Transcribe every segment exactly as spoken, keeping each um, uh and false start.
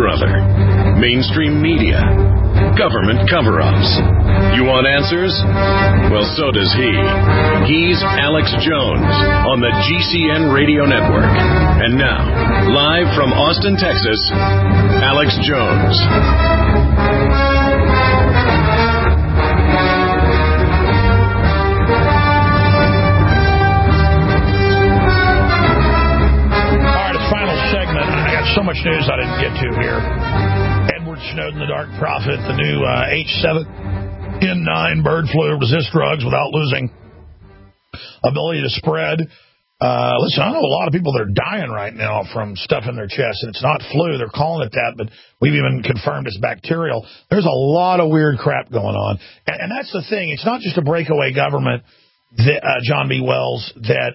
brother. Mainstream media. Government cover-ups. You want answers? Well, so does he. He's Alex Jones on the G C N Radio Network. And now, live from Austin, Texas, Alex Jones. So much news I didn't get to here. Edward Snowden, the Dark Prophet, the new uh, H seven N nine bird flu resist drugs without losing ability to spread. Uh, listen, I know a lot of people that are dying right now from stuff in their chest, and it's not flu. They're calling it that, but we've even confirmed it's bacterial. There's a lot of weird crap going on. And, and that's the thing. It's not just a breakaway government, that, uh, John B. Wells, that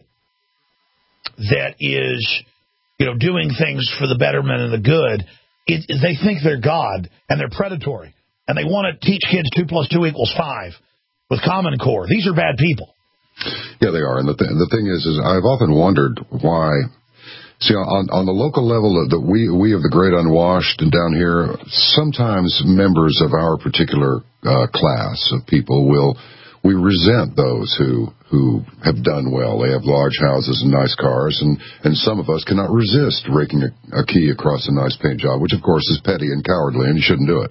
that is... you know, doing things for the betterment and the good. It, they think they're God, and they're predatory, and they want to teach kids two plus two equals five with Common Core. These are bad people. Yeah, they are. And the, th- the thing is, is I've often wondered why. See, on, on the local level, that we we of the great unwashed and down here, sometimes members of our particular uh, class of people will. We resent those who who have done well. They have large houses and nice cars, and, and some of us cannot resist raking a, a key across a nice paint job, which, of course, is petty and cowardly, and you shouldn't do it.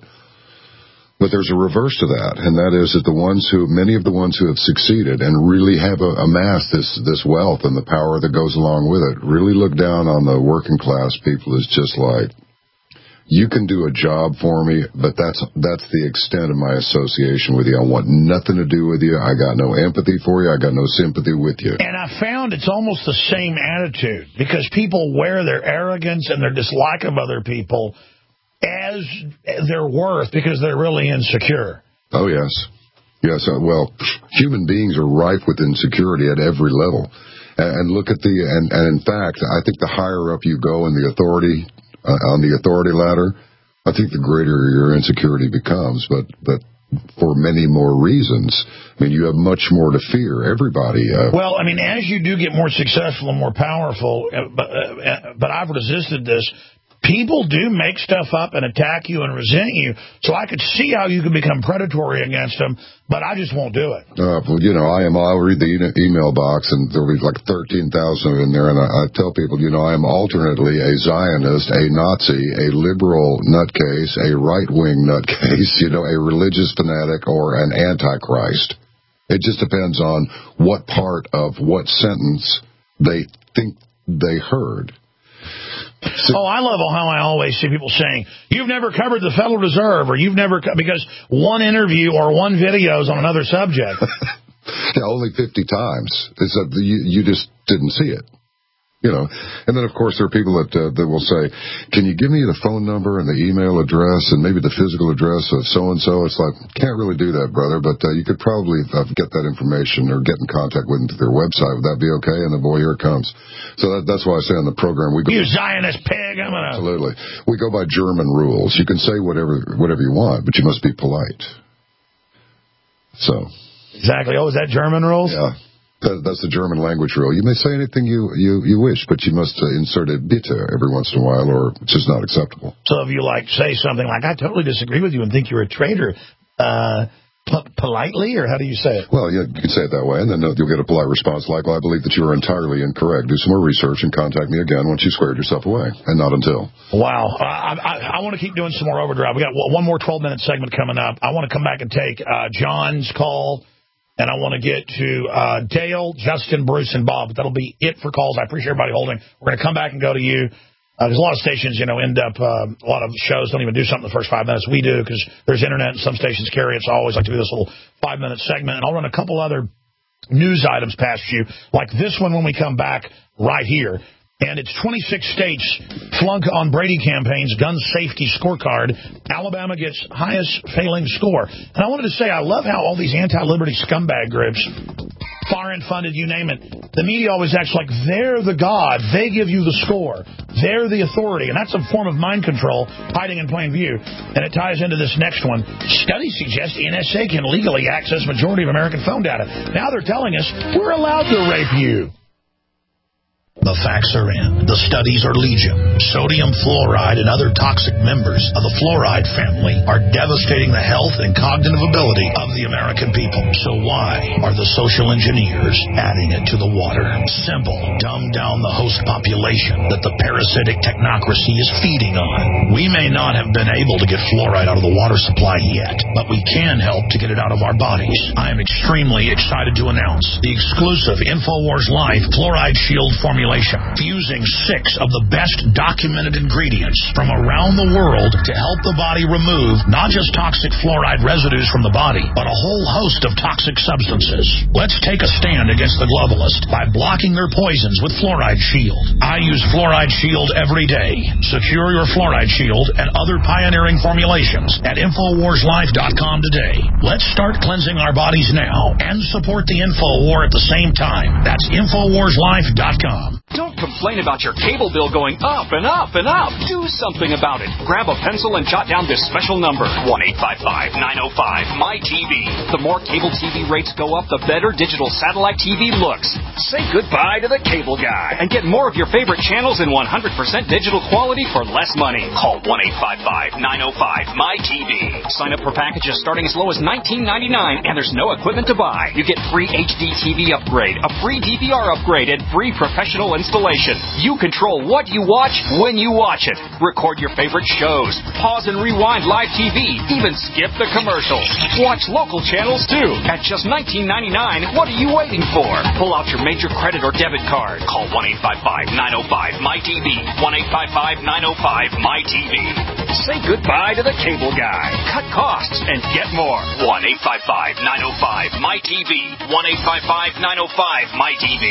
But there's a reverse to that, and that is that the ones who, many of the ones who have succeeded and really have a, amassed this, this wealth and the power that goes along with it, really look down on the working class people as just like, you can do a job for me, but that's that's the extent of my association with you. I want nothing to do with you. I got no empathy for you. I got no sympathy with you. And I found it's almost the same attitude, because people wear their arrogance and their dislike of other people as their worth because they're really insecure. Oh, yes. Yes, uh, well, human beings are rife with insecurity at every level. And, and look at the, and, and in fact, I think the higher up you go in the authority... Uh, on the authority ladder, I think the greater your insecurity becomes, but but for many more reasons. I mean, you have much more to fear. Everybody. Uh, well, I mean, as you do get more successful and more powerful, uh, but, uh, but I've resisted this. People do make stuff up and attack you and resent you, so I could see how you could become predatory against them, but I just won't do it. Uh, well, you know, I am. I'll read the e- email box, and there'll be like thirteen thousand in there, and I, I tell people, you know, I am alternately a Zionist, a Nazi, a liberal nutcase, a right-wing nutcase, you know, a religious fanatic, or an antichrist. It just depends on what part of what sentence they think they heard. So, oh, I love how I always see people saying, you've never covered the Federal Reserve, or you've never, co-, because one interview or one video is on another subject. Yeah, only fifty times. It's a, you, you just didn't see it. You know, and then, of course, there are people that uh, that will say, can you give me the phone number and the email address and maybe the physical address of so-and-so? It's like, can't really do that, brother, but uh, you could probably uh, get that information or get in contact with them through their website. Would that be okay? And then, boy, here it comes. So that, that's why I say on the program, we go... You Zionist pig, I'm gonna... Absolutely. We go by German rules. You can say whatever whatever you want, but you must be polite. So... Exactly. Oh, is that German rules? Yeah. That, that's the German language rule. You may say anything you, you, you wish, but you must uh, insert a bitte every once in a while, or it's just not acceptable. So if you, like, say something like, I totally disagree with you and think you're a traitor, uh, p- politely, or how do you say it? Well, yeah, you can say it that way, and then uh, you'll get a polite response like, well, I believe that you are entirely incorrect. Do some more research and contact me again once you've squared yourself away, and not until. Wow. I, I, I want to keep doing some more overdrive. We got one more twelve-minute segment coming up. I want to come back and take uh, John's call. And I want to get to uh, Dale, Justin, Bruce, and Bob. But that'll be it for calls. I appreciate everybody holding. We're going to come back and go to you. Uh, there's a lot of stations, you know, end up, uh, a lot of shows don't even do something the first five minutes. We do because there's internet and some stations carry it. So I always like to do this little five-minute segment. And I'll run a couple other news items past you, like this one when we come back right here. And it's twenty-six states flunk on Brady campaign's gun safety scorecard. Alabama gets highest failing score. And I wanted to say, I love how all these anti-liberty scumbag groups, foreign funded, you name it, the media always acts like they're the god. They give you the score. They're the authority. And that's a form of mind control hiding in plain view. And it ties into this next one. Studies suggest the N S A can legally access majority of American phone data. Now they're telling us we're allowed to rape you. The facts are in. The studies are legion. Sodium fluoride and other toxic members of the fluoride family are devastating the health and cognitive ability of the American people. So why are the social engineers adding it to the water? Simple. Dumb down the host population that the parasitic technocracy is feeding on. We may not have been able to get fluoride out of the water supply yet, but we can help to get it out of our bodies. I am extremely excited to announce the exclusive InfoWars Life Fluoride Shield formulation, fusing six of the best documented ingredients from around the world to help the body remove not just toxic fluoride residues from the body, but a whole host of toxic substances. Let's take a stand against the globalists by blocking their poisons with Fluoride Shield. I use Fluoride Shield every day. Secure your Fluoride Shield and other pioneering formulations at Infowars Life dot com today. Let's start cleansing our bodies now and support the Info War at the same time. That's Infowars Life dot com. Don't complain about your cable bill going up and up and up. Do something about it. Grab a pencil and jot down this special number, one eight five five, nine oh five, M Y T V. The more cable T V rates go up, the better digital satellite T V looks. Say goodbye to the cable guy and get more of your favorite channels in one hundred percent digital quality for less money. Call one eight five five, nine oh five, M Y T V. Sign up for packages starting as low as nineteen ninety-nine, and there's no equipment to buy. You get free H D T V upgrade, a free D V R upgrade, and free professional installation. You control what you watch when you watch it. Record your favorite shows, pause and rewind live T V, even skip the commercials. Watch local channels too. At just nineteen ninety-nine, what are you waiting for? Pull out your major credit or debit card. Call one eight five five, nine oh five, M Y T V. one eight five five, nine oh five, M Y T V. Say goodbye to the cable guy. Cut costs and get more. one eight five five, nine oh five, M Y T V. one eight five five, nine oh five, M Y T V.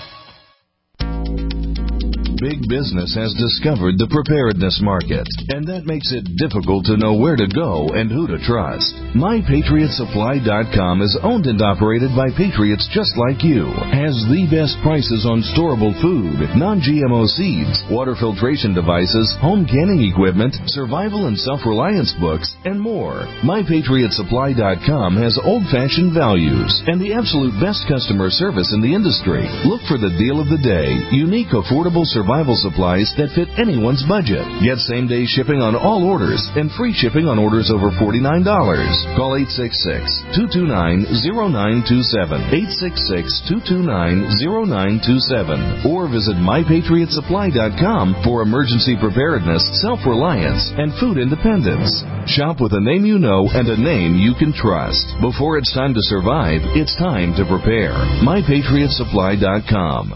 Big business has discovered the preparedness market, and that makes it difficult to know where to go and who to trust. My Patriot Supply dot com is owned and operated by patriots just like you, has the best prices on storable food, non-G M O seeds, water filtration devices, home canning equipment, survival and self-reliance books, and more. My Patriot Supply dot com has old-fashioned values and the absolute best customer service in the industry. Look for the deal of the day, unique, affordable survival Survival supplies that fit anyone's budget. Get same-day shipping on all orders and free shipping on orders over forty-nine dollars. Call eight six six, two two nine, zero nine two seven, eight six six, two two nine, zero nine two seven, or visit My Patriot Supply dot com for emergency preparedness, self-reliance, and food independence. Shop with a name you know and a name you can trust. Before it's time to survive, it's time to prepare. My Patriot Supply dot com.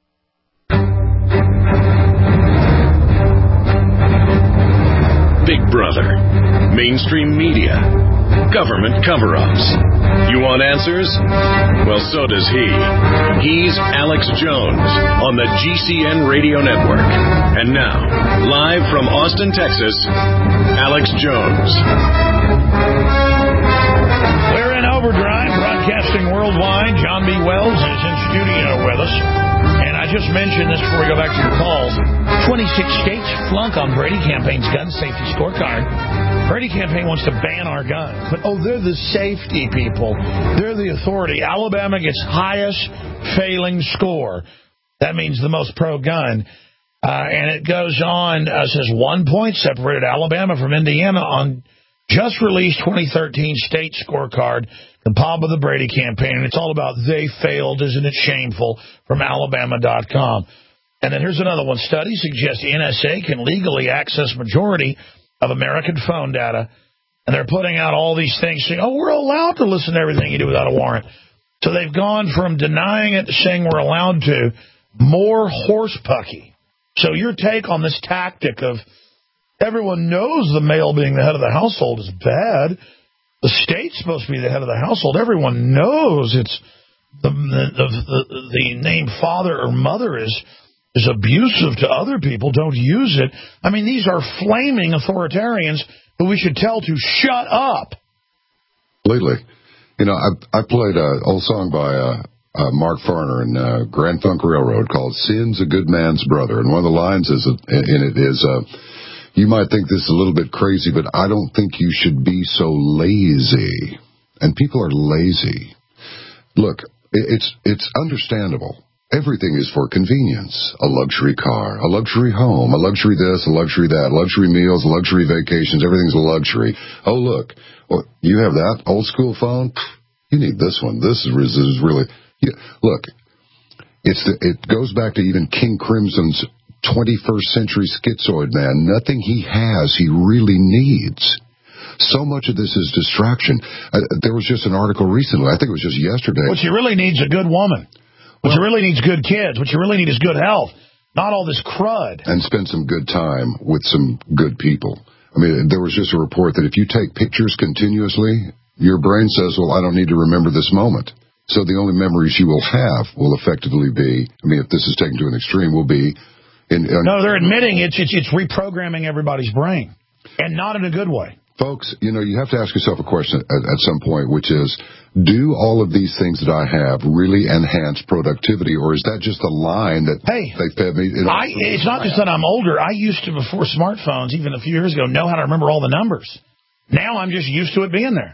Big Brother, mainstream media, government cover-ups. You want answers? Well, so does he. He's Alex Jones on the G C N Radio Network. And now, live from Austin, Texas, Alex Jones. We're in overdrive, broadcasting worldwide. John B. Wells is in studio with us. And I just mentioned this before we go back to your calls. twenty-six states flunk on Brady campaign's gun safety scorecard. Brady campaign wants to ban our guns. But, oh, they're the safety people. They're the authority. Alabama gets highest failing score. That means the most pro-gun. Uh, and it goes on, uh, says one point separated Alabama from Indiana on just released twenty thirteen state scorecard, compiled by the Brady campaign. And it's all about they failed, isn't it shameful, from Alabama dot com. And then here's another one. Study suggests N S A can legally access majority of American phone data. And they're putting out all these things saying, oh, we're allowed to listen to everything you do without a warrant. So they've gone from denying it to saying we're allowed to, more horsepucky. So your take on this tactic of everyone knows the male being the head of the household is bad. The state's supposed to be the head of the household. Everyone knows it's the the, the, the name father or mother is is abusive to other people. Don't use it. I mean, these are flaming authoritarians who we should tell to shut up. Completely. You know, I I played an old song by uh, uh, Mark Farner in uh, Grand Funk Railroad called "Sin's a Good Man's Brother," and one of the lines is in it is. Uh, You might think this is a little bit crazy, but I don't think you should be so lazy. And people are lazy. Look, it's it's understandable Everything is for convenience. A luxury car, a luxury home, a luxury this, a luxury that, luxury meals, luxury vacations. Everything's a luxury. Oh, look, you have that old school phone? You need this one. This is, this is really... Yeah, look, it's the, it goes back to even King Crimson's twenty-first century schizoid man. Nothing he has he really needs. So much of this is distraction. Uh, there was just an article recently, I think it was just yesterday. What you really need is a good woman. What well, you really need is good kids. What you really need is good health, not all this crud. And spend some good time with some good people. I mean, there was just a report that if you take pictures continuously, your brain says, well, I don't need to remember this moment. So the only memories you will have will effectively be, I mean, if this is taken to an extreme, will be... In, in, no, they're admitting it's, it's it's reprogramming everybody's brain, and not in a good way. Folks, you know, you have to ask yourself a question at, at some point, which is, do all of these things that I have really enhance productivity, or is that just a line that hey, they fed me? You know, I, it's not just that I'm older. I used to, before smartphones, even a few years ago, know how to remember all the numbers. Now I'm just used to it being there.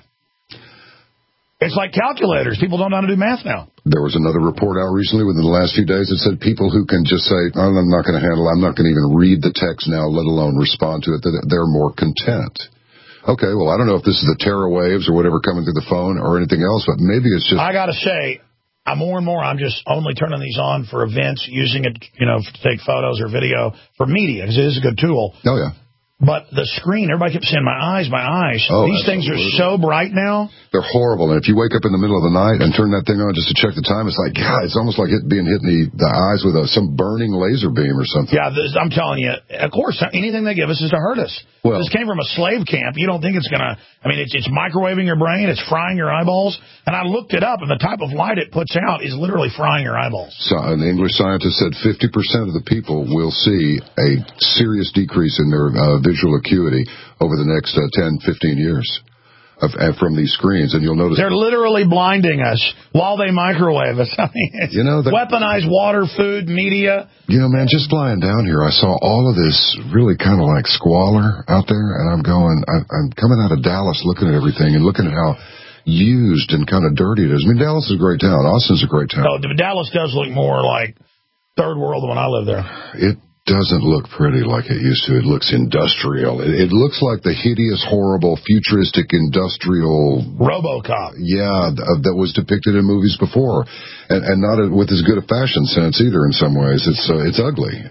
It's like calculators. People don't know how to do math now. There was another report out recently within the last few days that said people who can just say, oh, I'm not going to handle it, I'm not going to even read the text now, let alone respond to it, that they're more content. Okay, well, I don't know if this is the terra waves or whatever coming through the phone or anything else, but maybe it's just... I got to say, I'm more and more, I'm just only turning these on for events, using it, you know, to take photos or video for media, because it is a good tool. Oh, yeah. But the screen, everybody kept saying, my eyes, my eyes. Oh, These things are so bright now. They're horrible. And if you wake up in the middle of the night and turn that thing on just to check the time, it's like, God, it's almost like it being hit in the, the eyes with a, some burning laser beam or something. Yeah, this, I'm telling you, of course, anything they give us is to hurt us. Well, this came from a slave camp. You don't think it's going to, I mean, it's, it's microwaving your brain. It's frying your eyeballs. And I looked it up, and the type of light it puts out is literally frying your eyeballs. So an English scientist said fifty percent of the people will see a serious decrease in their uh, visual acuity over the next uh, ten, fifteen years of, uh, from these screens. And you'll notice... They're literally blinding us while they microwave us. I mean, it's you know, the, weaponized water, food, media. You know, man, just flying down here, I saw all of this really kind of like squalor out there, and I'm going, I, I'm coming out of Dallas looking at everything and looking at how used and kind of dirty it is. I mean, Dallas is a great town. Austin's a great town. Oh, Dallas does look more like third world when I lived there. It doesn't look pretty like it used to. It looks industrial. It, it looks like the hideous, horrible, futuristic, industrial... RoboCop. Yeah, th- that was depicted in movies before. And, and not a, with as good a fashion sense either in some ways. It's uh, it's ugly.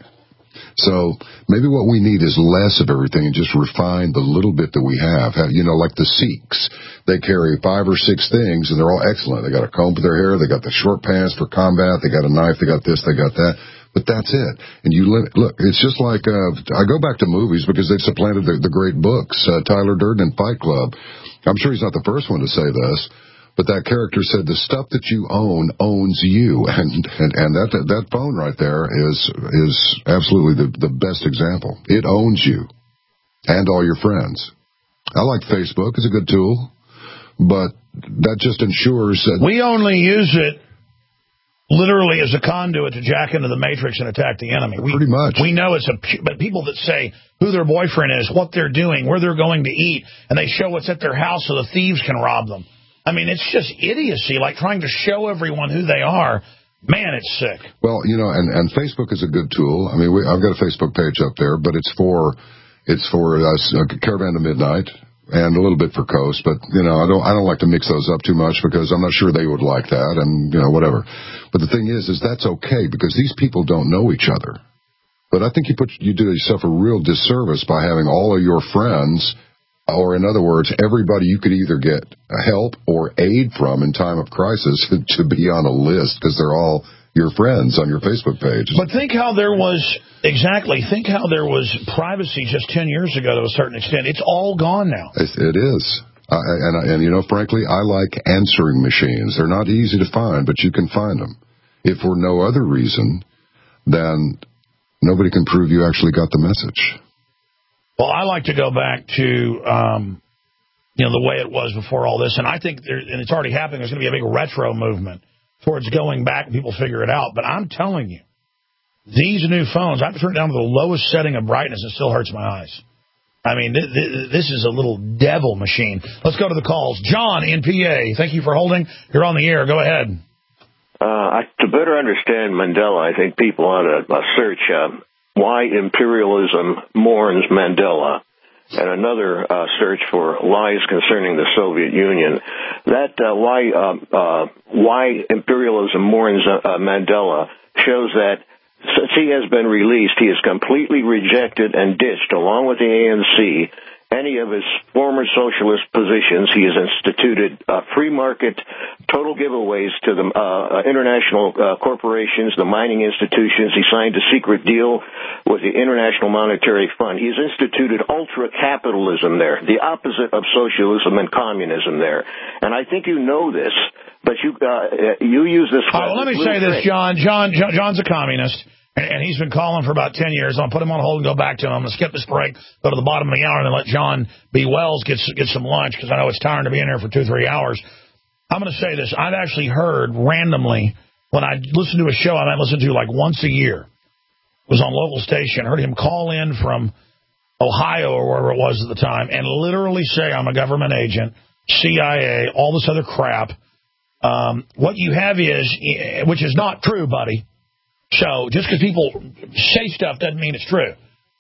So maybe what we need is less of everything and just refine the little bit that we have. You know, like the Sikhs. They carry five or six things, and they're all excellent. They got a comb for their hair. They got the short pants for combat. They got a knife. They got this. They got that. But that's it. And you look, it's just like, uh, I go back to movies because they've supplanted the, the great books. Uh, Tyler Durden in Fight Club. I'm sure he's not the first one to say this, but that character said the stuff that you own owns you. And, and, and that, that, that phone right there is, is absolutely the, the best example. It owns you and all your friends. I like Facebook. It's a good tool, but that just ensures that we only use it literally as a conduit to jack into the Matrix and attack the enemy. We, Pretty much. We know it's a... But people that say who their boyfriend is, what they're doing, where they're going to eat, and they show what's at their house so the thieves can rob them. I mean, it's just idiocy, like trying to show everyone who they are. Man, it's sick. Well, you know, and, and Facebook is a good tool. I mean, we, I've got a Facebook page up there, but it's for it's for us, uh, Caravan to Midnight. And a little bit for Coast, but, you know, I don't I don't like to mix those up too much because I'm not sure they would like that and, you know, whatever. But the thing is, is that's okay because these people don't know each other. But I think you put you do yourself a real disservice by having all of your friends, or in other words, everybody you could either get help or aid from in time of crisis to be on a list because they're all your friends on your Facebook page. But think how there was, exactly, think how there was privacy just ten years ago to a certain extent. It's all gone now. It, it is. Uh, and, and, you know, frankly, I like answering machines. They're not easy to find, but you can find them. If for no other reason, then nobody can prove you actually got the message. Well, I like to go back to, um, you know, the way it was before all this. And I think, there, and it's already happening, there's going to be a big retro movement towards going back and people figure it out. But I'm telling you, these new phones, I've turned it down to the lowest setting of brightness. It still hurts my eyes. I mean, th th this is a little devil machine. Let's go to the calls. John in P A, thank you for holding. You're on the air. Go ahead. Uh, I, to better understand Mandela, I think people ought to uh, search uh, why imperialism mourns Mandela, and another uh, search for lies concerning the Soviet Union. That uh, why uh, uh, why imperialism mourns uh, uh, Mandela shows that since he has been released, he is completely rejected and ditched, along with the A N C, any of his former socialist positions. He has instituted uh, free market, total giveaways to the uh, international uh, corporations, the mining institutions. He signed a secret deal with the International Monetary Fund. He has instituted ultra-capitalism there, the opposite of socialism and communism there. And I think you know this, but you uh, you use this. All right, well, let me say this, John. John. John. John's a communist. And he's been calling for about ten years. I'll put him on hold and go back to him. I'm going to skip this break, go to the bottom of the hour, and then let John B. Wells get, get some lunch, because I know it's tiring to be in here for two, three hours. I'm going to say this. I've actually heard randomly, when I listen to a show I might listen to like once a year, it was on local station, heard him call in from Ohio or wherever it was at the time and literally say, I'm a government agent, C I A, all this other crap. Um, what you have is, which is not true, buddy. So just because people say stuff doesn't mean it's true.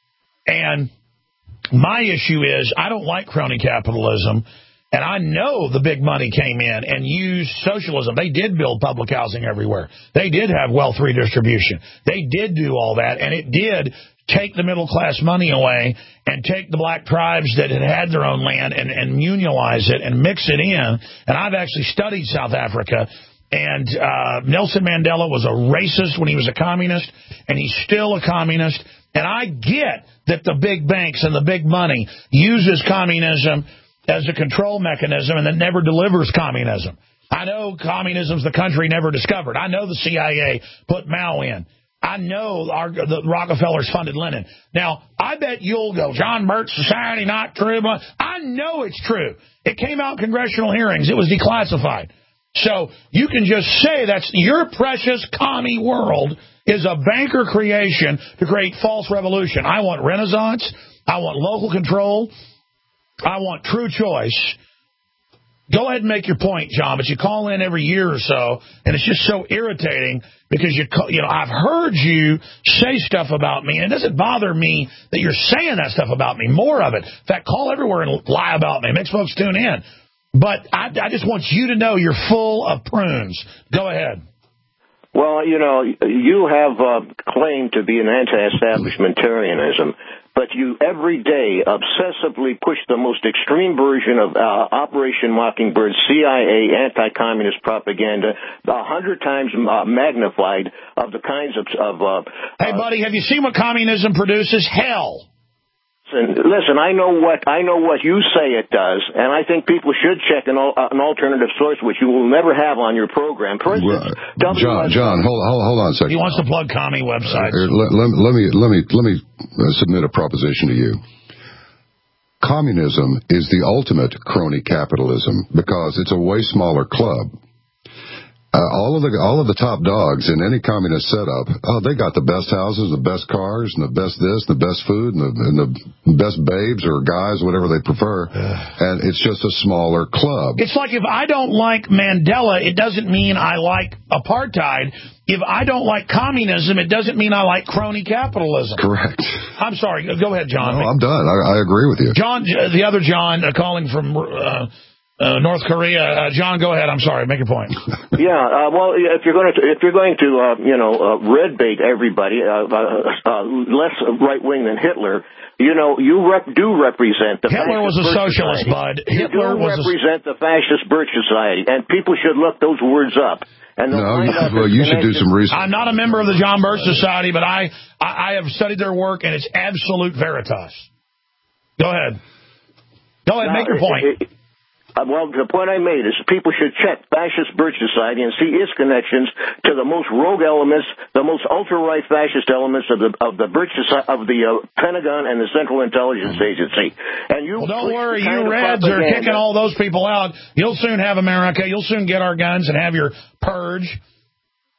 And my issue is I don't like crony capitalism, and I know the big money came in and used socialism. They did build public housing everywhere. They did have wealth redistribution. They did do all that, and it did take the middle-class money away and take the black tribes that had had their own land and, and unionize it and mix it in. And I've actually studied South Africa. And uh, Nelson Mandela was a racist when he was a communist, and he's still a communist. And I get that the big banks and the big money uses communism as a control mechanism and that never delivers communism. I know communism's the country never discovered. I know the C I A put Mao in. I know our, the Rockefellers funded Lenin. Now, I bet you'll go, John Birch Society, not true. But I know it's true. It came out in congressional hearings. It was declassified. So you can just say that's your precious commie world is a banker creation to create false revolution. I want renaissance. I want local control. I want true choice. Go ahead and make your point, John, but you call in every year or so, and it's just so irritating because, you you know, I've heard you say stuff about me, and it doesn't bother me that you're saying that stuff about me. More of it. In fact, call everywhere and lie about me. It makes folks tune in. But I, I just want you to know you're full of prunes. Go ahead. Well, you know, you have uh, claimed to be an anti-establishmentarianism, but you every day obsessively push the most extreme version of uh, Operation Mockingbird, C I A, anti-communist propaganda, a hundred times uh, magnified of the kinds of... of uh, hey, buddy, have you seen what communism produces? Hell. Listen, I know what I know what you say it does, and I think people should check an, uh, an alternative source, which you will never have on your program. For instance, well, John, John, hold, hold, hold on a second. He wants to plug commie websites. Uh, let, let, let me let me let me submit a proposition to you. Communism is the ultimate crony capitalism because it's a way smaller club. Uh, all of the all of the top dogs in any communist setup, oh, they got the best houses, the best cars, and the best this, the best food, and the, and the best babes or guys, whatever they prefer. And it's just a smaller club. It's like if I don't like Mandela, it doesn't mean I like apartheid. If I don't like communism, it doesn't mean I like crony capitalism. Correct. I'm sorry. Go ahead, John. No, I'm done. I, I agree with you. John, the other John, uh, calling from... Uh, Uh, North Korea. Uh, John, go ahead. I'm sorry. Make your point. Yeah. Uh, well, if you're going to, if you're going to, uh, you know, uh, red bait everybody, uh, uh, uh, less right wing than Hitler. You know, you rep- do represent the. Hitler was a socialist, bud. Hitler you do was represent a... the fascist Birch Society, and people should look those words up. And no, well, you should do some research. I'm not a member of the John Birch Society, but I, I, I have studied their work, and it's absolute veritas. Go ahead. Go ahead. Now, make your point. It, it, Uh, well, the point I made is people should check Fascist Birch Society and see its connections to the most rogue elements, the most ultra-right fascist elements of the of the Birch Society, of the uh, Pentagon and the Central Intelligence Agency. And you well, don't worry, you Reds are kicking all those people out. You'll soon have America. You'll soon get our guns and have your purge.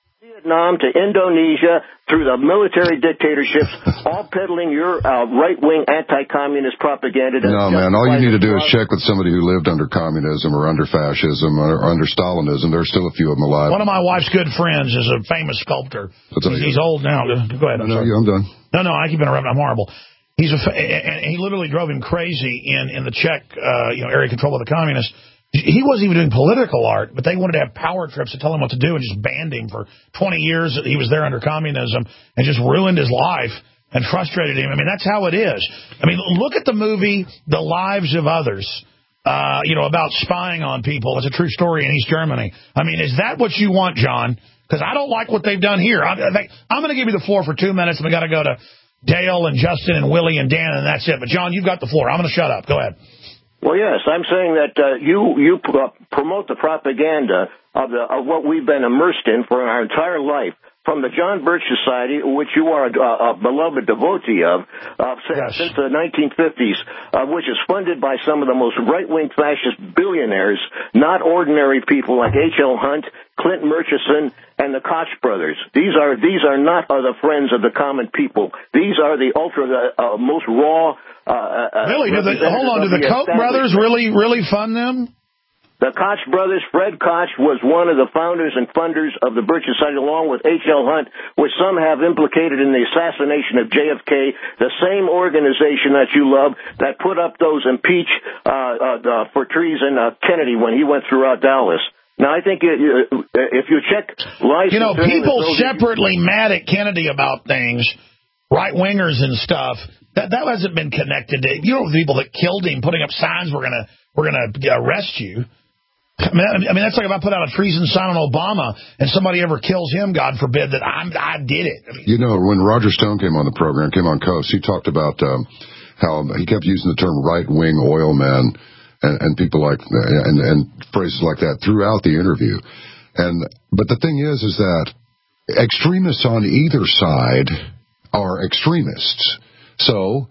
Vietnam to Indonesia, through the military dictatorships, all peddling your uh, right-wing anti-communist propaganda. No, man, all you need to do is check with somebody who lived under communism or under fascism or under Stalinism. There's still a few of them alive. One of my wife's good friends is a famous sculptor. He's, he's old now. Go ahead. I'm, no, sorry. I'm done. No, no, I keep interrupting. I'm horrible. He's a, and he literally drove him crazy in, in the Czech uh, you know, area controlled by the communists. He wasn't even doing political art, but they wanted to have power trips to tell him what to do and just banned him for twenty years. He was there under communism and just ruined his life and frustrated him. I mean, that's how it is. I mean, look at the movie The Lives of Others, uh, you know, about spying on people. It's a true story in East Germany. I mean, is that what you want, John? Because I don't like what they've done here. I, I'm going to give you the floor for two minutes, and we got to go to Dale and Justin and Willie and Dan, and that's it. But, John, you've got the floor. I'm going to shut up. Go ahead. Well, yes, I'm saying that uh, you you uh, promote the propaganda of, the, of what we've been immersed in for our entire life, from the John Birch Society, which you are a, a beloved devotee of, uh, yes. since the nineteen fifties, uh, which is funded by some of the most right-wing fascist billionaires, not ordinary people like H L. Hunt, Clint Murchison, and the Koch brothers. These are these are not are the friends of the common people. These are the ultra uh, most raw. Uh, really? Uh, the, hold on. Do the Koch brothers really really fund them? The Koch brothers, Fred Koch, was one of the founders and funders of the Birch Society, along with H L. Hunt, which some have implicated in the assassination of J F K, the same organization that you love that put up those impeach uh, uh, for treason uh, Kennedy when he went throughout Dallas. Now, I think if you check life... You know, people separately mad at Kennedy about things, right-wingers and stuff, that that hasn't been connected to... You know, the people that killed him putting up signs, we're going to we're gonna arrest you. I mean, I mean, that's like if I put out a treason sign on Obama and somebody ever kills him, God forbid, that I'm, I did it. I mean, you know, when Roger Stone came on the program, came on Coast, he talked about um, how he kept using the term right-wing oil man and, and people like, and, and phrases like that throughout the interview. And but the thing is, is that extremists on either side are extremists. So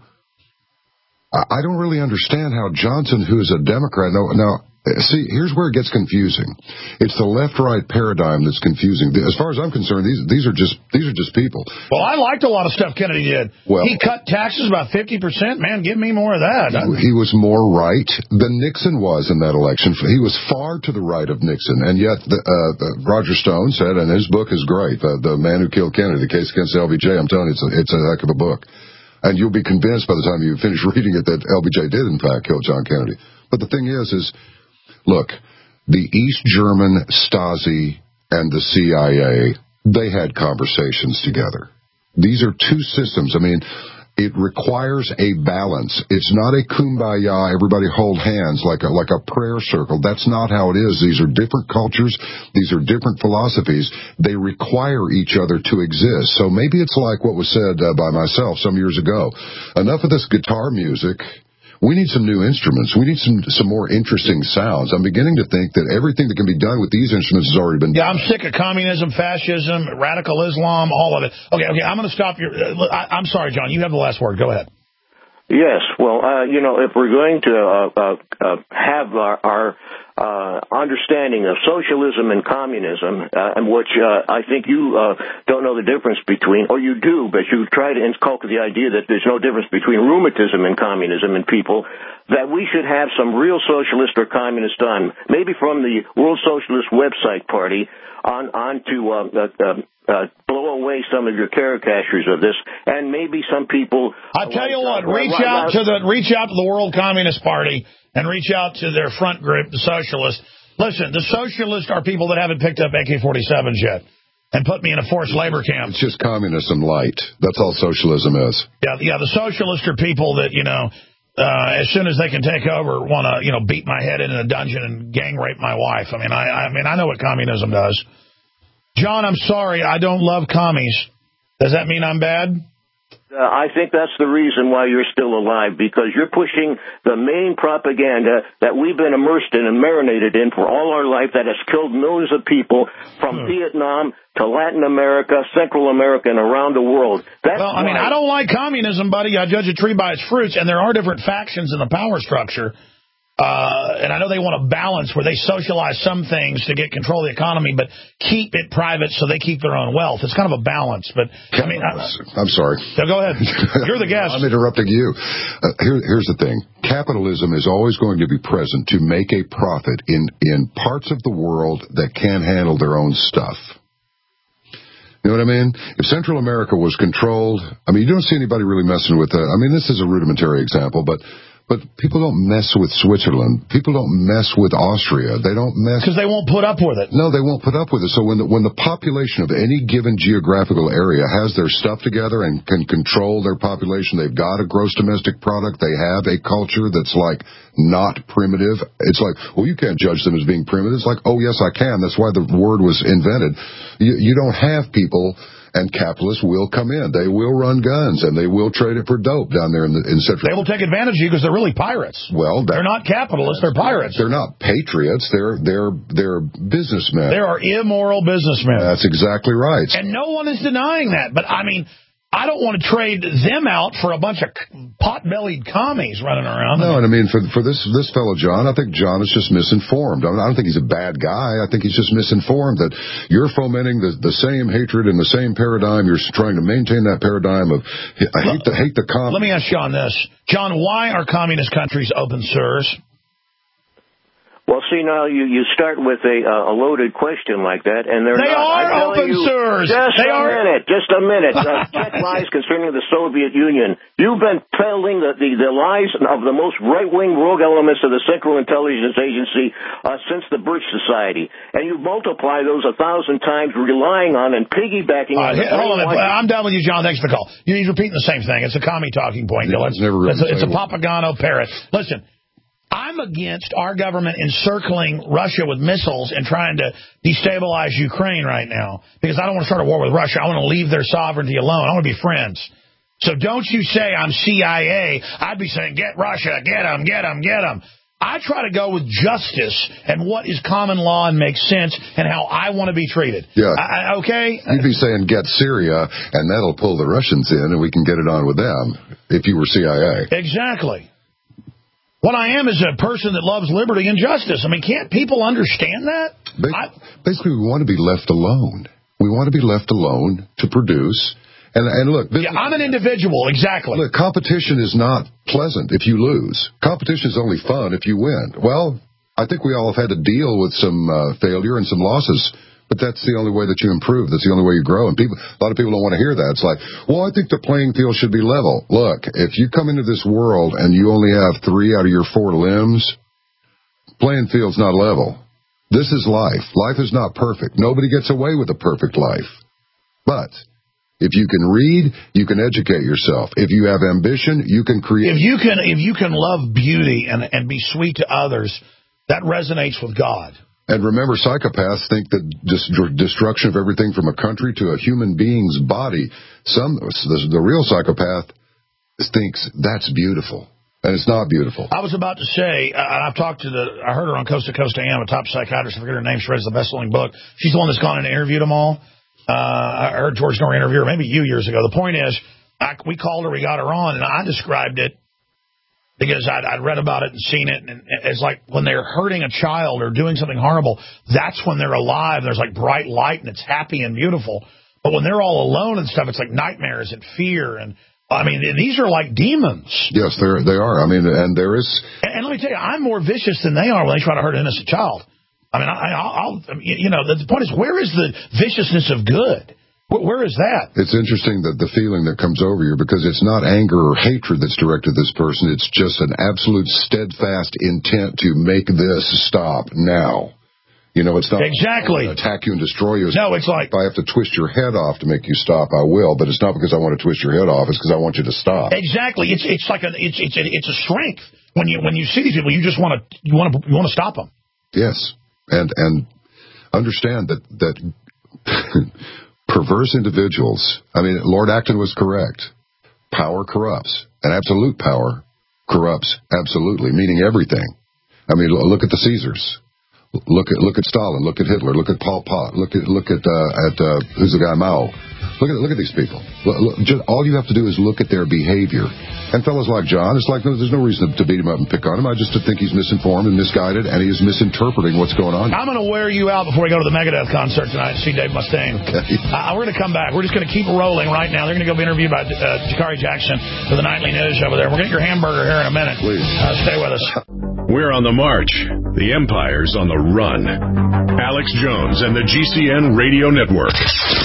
I don't really understand how Johnson, who is a Democrat, now, now see, here's where it gets confusing. It's the left-right paradigm that's confusing. As far as I'm concerned, these these are just these are just people. Well, I liked a lot of stuff Kennedy did. Well, he cut taxes about fifty percent. Man, give me more of that. He was more right than Nixon was in that election. He was far to the right of Nixon, and yet the, uh, Roger Stone said, and his book is great, uh, The Man Who Killed Kennedy, The Case Against L B J. I'm telling you, it's a, it's a heck of a book. And you'll be convinced by the time you finish reading it that L B J did, in fact, kill John Kennedy. But the thing is, is, look, the East German Stasi and the C I A, they had conversations together. These are two systems. I mean, it requires a balance. It's not a kumbaya, everybody hold hands like a, like a prayer circle. That's not how it is. These are different cultures. These are different philosophies. They require each other to exist. So maybe it's like what was said uh, by myself some years ago. Enough of this guitar music. We need some new instruments. We need some some more interesting sounds. I'm beginning to think that everything that can be done with these instruments has already been done. Yeah, I'm sick of communism, fascism, radical Islam, all of it. Okay, okay, I'm going to stop your... Uh, I, I'm sorry, John. You have the last word. Go ahead. Yes. Well, uh, you know, if we're going to uh, uh, uh, have our... our Uh, understanding of socialism and communism, uh, and which uh, I think you uh, don't know the difference between, or you do, but you try to inculcate the idea that there's no difference between rheumatism and communism in people, that we should have some real socialist or communist done, maybe from the World Socialist Website Party on, on to uh, uh, uh, blow away some of your caricatures of this, and maybe some people... I tell you what, reach out to the reach out to the World Communist Party and reach out to their front group, the socialists. Listen, the socialists are people that haven't picked up A K forty-sevens yet and put me in a forced labor camp. It's just communism light. That's all socialism is. Yeah, yeah. The socialists are people that, you know, uh, as soon as they can take over, want to, you know, beat my head in a dungeon and gang rape my wife. I mean, I, I mean, I know what communism does. John, I'm sorry, I don't love commies. Does that mean I'm bad? Uh, I think that's the reason why you're still alive, because you're pushing the main propaganda that we've been immersed in and marinated in for all our life that has killed millions of people from hmm. Vietnam to Latin America, Central America, and around the world. That's well, I mean, I don't like communism, buddy. I judge a tree by its fruits, and there are different factions in the power structure. Uh, and I know they want a balance where they socialize some things to get control of the economy, but keep it private so they keep their own wealth. It's kind of a balance. But I mean, I, I'm sorry. So go ahead. You're the guest. I'm interrupting you. Uh, here, here's the thing. Capitalism is always going to be present to make a profit in, in parts of the world that can't handle their own stuff. You know what I mean? If Central America was controlled, I mean, you don't see anybody really messing with that. I mean, this is a rudimentary example, but But people don't mess with Switzerland. People don't mess with Austria. They don't mess... Because they won't put up with it. No, they won't put up with it. So when the, when the population of any given geographical area has their stuff together and can control their population, they've got a gross domestic product, they have a culture that's, like, not primitive. It's like, well, you can't judge them as being primitive. It's like, oh, yes, I can. That's why the word was invented. You, you don't have people... And capitalists will come in. They will run guns, and they will trade it for dope down there in, the, in Central. They will take advantage of you because they're really pirates. Well, that, they're not capitalists; they're pirates. They're not patriots. They're they're they're businessmen. They are immoral businessmen. That's exactly right. And no one is denying that. But I mean, I don't want to trade them out for a bunch of pot-bellied commies running around. No, and I mean, for for this this fellow John, I think John is just misinformed. I, mean, I don't think he's a bad guy. I think he's just misinformed that you're fomenting the the same hatred and the same paradigm. You're trying to maintain that paradigm of I hate the hate the commies. Let me ask John this, John. Why are communist countries open source? Well, see, now you, you start with a uh, a loaded question like that, and they're they not. are open source. Just they a are... minute, just a minute. Uh, check lies concerning the Soviet Union. You've been peddling the, the, the lies of the most right-wing rogue elements of the Central Intelligence Agency uh, since the Birch Society, and you multiply those a thousand times, relying on and piggybacking uh, on. Hey, hold on, I'm done with you, John. Thanks for the call. You're repeating the same thing. It's a commie talking point. Yeah, it's, never really it's, a, it's a Papagano parrot. Listen. I'm against our government encircling Russia with missiles and trying to destabilize Ukraine right now because I don't want to start a war with Russia. I want to leave their sovereignty alone. I want to be friends. So don't you say I'm C I A. I'd be saying, get Russia, get them, get them, get them. I try to go with justice and what is common law and makes sense and how I want to be treated. Yeah. I, okay? You'd be saying get Syria, and that'll pull the Russians in, and we can get it on with them if you were C I A. Exactly. What I am is a person that loves liberty and justice. I mean, can't people understand that? Basically, we want to be left alone. We want to be left alone to produce. And, and look, this, yeah, I'm an individual, exactly. Look, competition is not pleasant if you lose. Competition is only fun if you win. Well, I think we all have had to deal with some uh, failure and some losses. But that's the only way that you improve. That's the only way you grow. And people, a lot of people don't want to hear that. It's like, well, I think the playing field should be level. Look, if you come into this world and you only have three out of your four limbs, playing field's not level. This is life. Life is not perfect. Nobody gets away with a perfect life. But if you can read, you can educate yourself. If you have ambition, you can create. If you can, if you can love beauty and, and be sweet to others, that resonates with God. And remember, psychopaths think that destruction of everything from a country to a human being's body, some the, the real psychopath thinks that's beautiful. And it's not beautiful. I was about to say, uh, I've talked to the, I heard her on Coast to Coast A M, a top psychiatrist. I forget her name. She writes the best-selling book. She's the one that's gone and interviewed them all. Uh, I heard George Norrie interview her maybe you years ago. The point is, I, we called her, we got her on, and I described it because I'd, I'd read about it and seen it, and it's like when they're hurting a child or doing something horrible, that's when they're alive. There's like bright light, and it's happy and beautiful. But when they're all alone and stuff, it's like nightmares and fear. And I mean, these are like demons. Yes, they're, they are. I mean, and there is... And, and let me tell you, I'm more vicious than they are when they try to hurt an innocent child. I mean, I, I'll, I'll, you know, the point is, where is the viciousness of good? Where is that? It's interesting that the feeling that comes over you, because it's not anger or hatred that's directed at this person. It's just an absolute steadfast intent to make this stop now. You know, it's not exactly attack you and destroy you. No, it's like if I have to twist your head off to make you stop, I will. But it's not because I want to twist your head off. It's because I want you to stop. Exactly. It's it's like a it's it's a, it's a strength when you when you see these people, you just want to you want to you want to stop them. Yes, and and understand that that. Perverse individuals, I mean, Lord Acton was correct. Power corrupts, and absolute power corrupts absolutely, meaning everything. I mean, look at the Caesars. Look at look at Stalin. Look at Hitler. Look at Pol Pot. Look at look at uh, at uh, who's the guy Mao. Look at look at these people. Look, look, just, all you have to do is look at their behavior. And fellas like John, it's like, no, there's no reason to beat him up and pick on him. I just think he's misinformed and misguided, and he is misinterpreting what's going on. I'm going to wear you out before we go to the Megadeth concert tonight and see Dave Mustaine. Okay. Uh, we're going to come back. We're just going to keep rolling right now. They're going to go be interviewed by uh, Jakari Jackson for the Nightly News over there. We're going to get your hamburger here in a minute. Please. Uh, stay with us. We're on the march. The Empire's on the run. Alex Jones and the G C N Radio Network.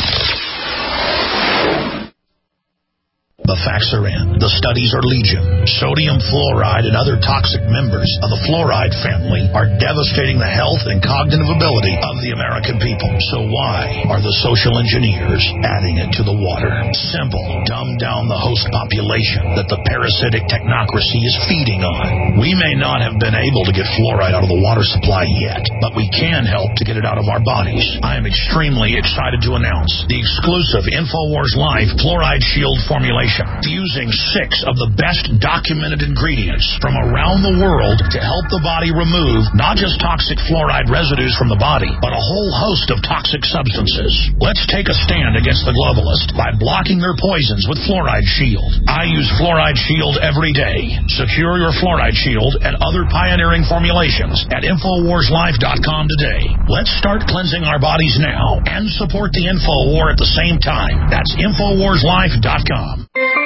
The facts are in. The studies are legion. Sodium fluoride and other toxic members of the fluoride family are devastating the health and cognitive ability of the American people. So why are the social engineers adding it to the water? Simple. Dumb down the host population that the parasitic technocracy is feeding on. We may not have been able to get fluoride out of the water supply yet, but we can help to get it out of our bodies. I am extremely excited to announce the exclusive InfoWars Life Fluoride Shield formulation, fusing six of the best documented ingredients from around the world to help the body remove not just toxic fluoride residues from the body, but a whole host of toxic substances. Let's take a stand against the globalists by blocking their poisons with Fluoride Shield. I use Fluoride Shield every day. Secure your Fluoride Shield and other pioneering formulations at Infowars Life dot com today. Let's start cleansing our bodies now and support the Info War at the same time. That's Infowars Life dot com.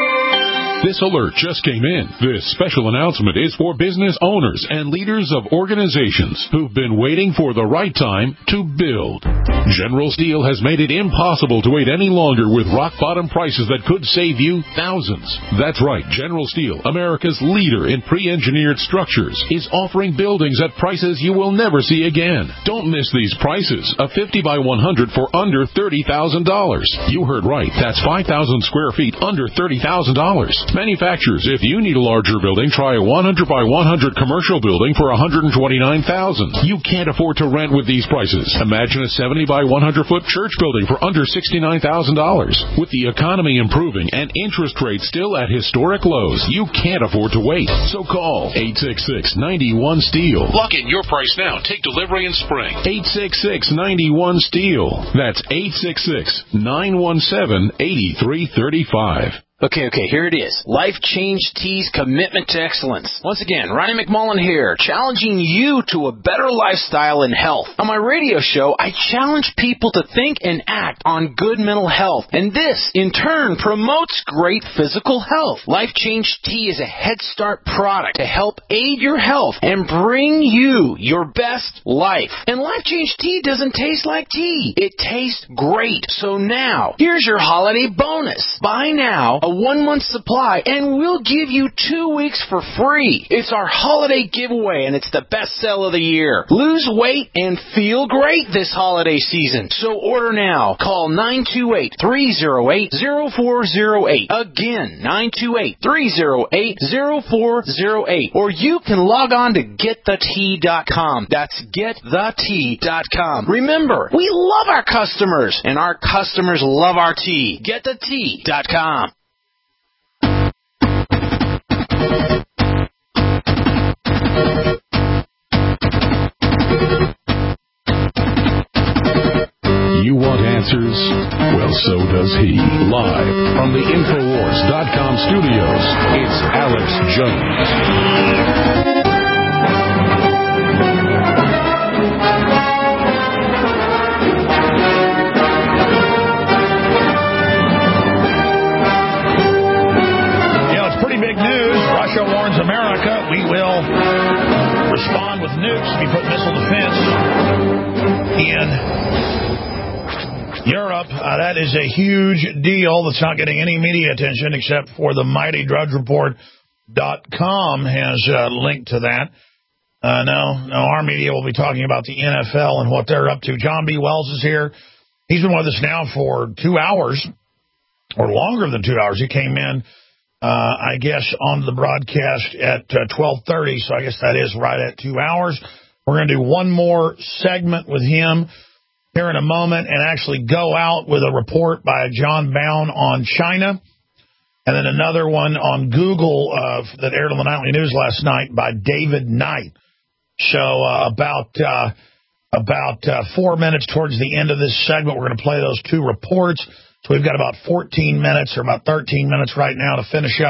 This alert just came in. This special announcement is for business owners and leaders of organizations who've been waiting for the right time to build. General Steel has made it impossible to wait any longer with rock-bottom prices that could save you thousands. That's right. General Steel, America's leader in pre-engineered structures, is offering buildings at prices you will never see again. Don't miss these prices. A fifty by one hundred for under thirty thousand dollars. You heard right. That's five thousand square feet under thirty thousand dollars. Manufacturers, if you need a larger building, try a one hundred by one hundred commercial building for one hundred twenty-nine thousand dollars. You can't afford to rent with these prices. Imagine a seventy by one hundred foot church building for under sixty-nine thousand dollars. With the economy improving and interest rates still at historic lows, you can't afford to wait. So call eight six six, nine one, STEEL. Lock in your price now. Take delivery in spring. eight six six, nine one, STEEL. That's eight six six, nine one seven, eight three three five. Okay, okay, here it is. Life Change Tea's commitment to excellence. Once again, Ronnie McMullen here, challenging you to a better lifestyle and health. On my radio show, I challenge people to think and act on good mental health, and this, in turn, promotes great physical health. Life Change Tea is a Head Start product to help aid your health and bring you your best life. And Life Change Tea doesn't taste like tea. It tastes great. So now, here's your holiday bonus. Buy now a one-month supply, and we'll give you two weeks for free. It's our holiday giveaway, and it's the best sell of the year. Lose weight and feel great this holiday season. So order now. Call nine two eight, three oh eight, oh four oh eight. Again, nine two eight, three oh eight, oh four oh eight. Or you can log on to get the tea dot com. That's get the tea dot com. Remember, we love our customers, and our customers love our tea. get the tea dot com. You want answers? Well, so does he. Live from the Infowars dot com studios, it's Alex Jones. You know, it's pretty big news. Russia warns America we will respond with nukes if you put missile defense in Europe. Uh, that is a huge deal that's not getting any media attention except for the mighty drudge report dot com has uh, linked to that. Uh, no, no, our media will be talking about the N F L and what they're up to. John B. Wells is here. He's been with us now for two hours or longer than two hours. He came in, uh, I guess, on the broadcast at uh, twelve thirty, so I guess that is right at two hours. We're going to do one more segment with him here in a moment and actually go out with a report by John Bown on China, and then another one on Google uh, that aired on the Nightly News last night by David Knight. So uh, about uh, about uh, four minutes towards the end of this segment, we're going to play those two reports. So we've got about fourteen minutes or about thirteen minutes right now to finish up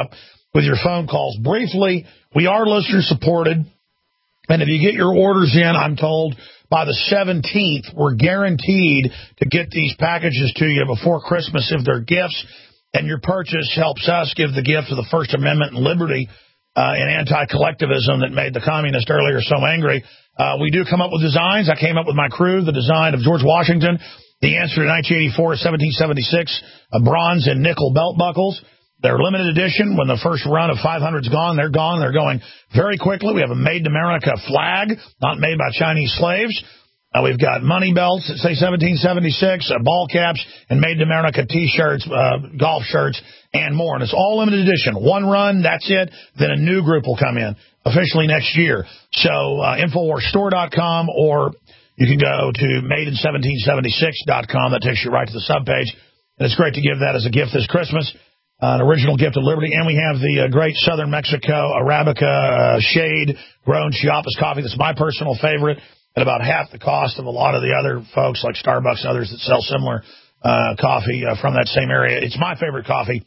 with your phone calls. Briefly, we are listener-supported, and if you get your orders in, I'm told, by the seventeenth, we're guaranteed to get these packages to you before Christmas if they're gifts, and your purchase helps us give the gift of the First Amendment and liberty uh, and anti-collectivism that made the communists earlier so angry. Uh, we do come up with designs. I came up with my crew, the design of George Washington. The answer to nineteen eighty-four is seventeen seventy-six, uh, bronze and nickel belt buckles. They're limited edition. When the first run of five hundred's gone, they're gone. They're going very quickly. We have a Made in America flag, not made by Chinese slaves. Uh, we've got money belts that say seventeen seventy-six, uh, ball caps, and Made in America T-shirts, uh, golf shirts, and more. And it's all limited edition. One run, that's it. Then a new group will come in officially next year. So uh, Infowars Store dot com, or you can go to made in seventeen seventy-six dot com. That takes you right to the subpage. And it's great to give that as a gift this Christmas, uh, an original gift of liberty. And we have the uh, great Southern Mexico Arabica uh, shade grown Chiapas coffee. That's my personal favorite, at about half the cost of a lot of the other folks like Starbucks and others that sell similar uh, coffee uh, from that same area. It's my favorite coffee.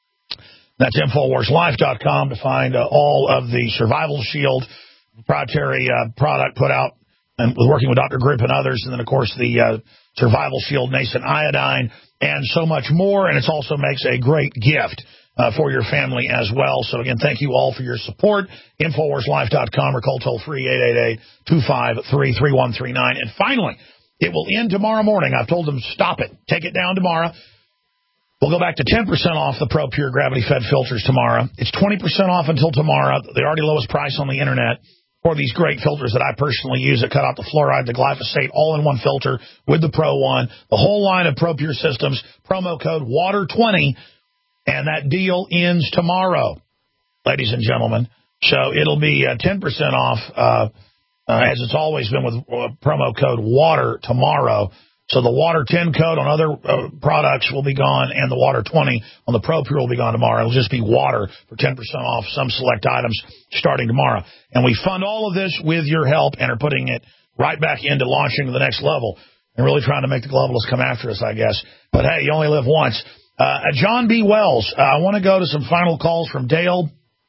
That's Infowars Life dot com to find uh, all of the Survival Shield proprietary uh, product put out and working with Doctor Grip and others. And then, of course, the uh, Survival Shield Nascent Iodine and so much more. And it also makes a great gift Uh, for your family as well. So, again, thank you all for your support. Infowars Life dot com or call toll-free eight eight eight, two five three, three one three nine. And finally, it will end tomorrow morning. I've told them stop it. Take it down tomorrow. We'll go back to ten percent off the Pro Pure gravity-fed filters tomorrow. It's twenty percent off until tomorrow. The already lowest price on the Internet for these great filters that I personally use that cut out the fluoride, the glyphosate, all in one filter with the Pro One. The whole line of Pro Pure systems. Promo code water twenty. And that deal ends tomorrow, ladies and gentlemen. So it'll be uh, ten percent off, uh, uh, as it's always been with uh, promo code WATER tomorrow. So the Water ten code on other uh, products will be gone, and the Water twenty on the Pro Pure will be gone tomorrow. It'll just be water for ten percent off some select items starting tomorrow. And we fund all of this with your help and are putting it right back into launching to the next level and really trying to make the globalists come after us, I guess. But, hey, you only live once. Uh, John B. Wells, uh, I want to go to some final calls from Dale,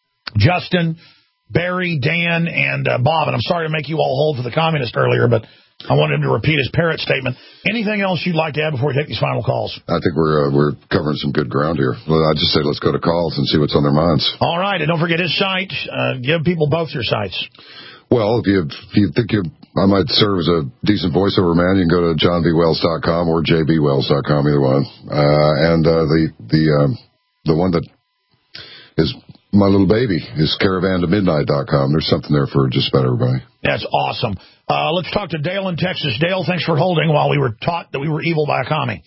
Justin, Barry, Dan, and uh, Bob. And I'm sorry to make you all hold for the communist earlier, but I wanted him to repeat his parrot statement. Anything else you'd like to add before we take these final calls? I think we're uh, we're covering some good ground here. Well, I'd just say let's go to calls and see what's on their minds. All right, and don't forget his site. Uh, give people both your sites. Well, if you if you think you I might serve as a decent voiceover man, you can go to john b wells dot com or j b wells dot com, either one. Uh, and uh, the the um, the one that is my little baby is caravan to midnight dot com. There's something there for just about everybody. That's awesome. Uh, let's talk to Dale in Texas. Dale, thanks for holding while we were taught that we were evil by a commie.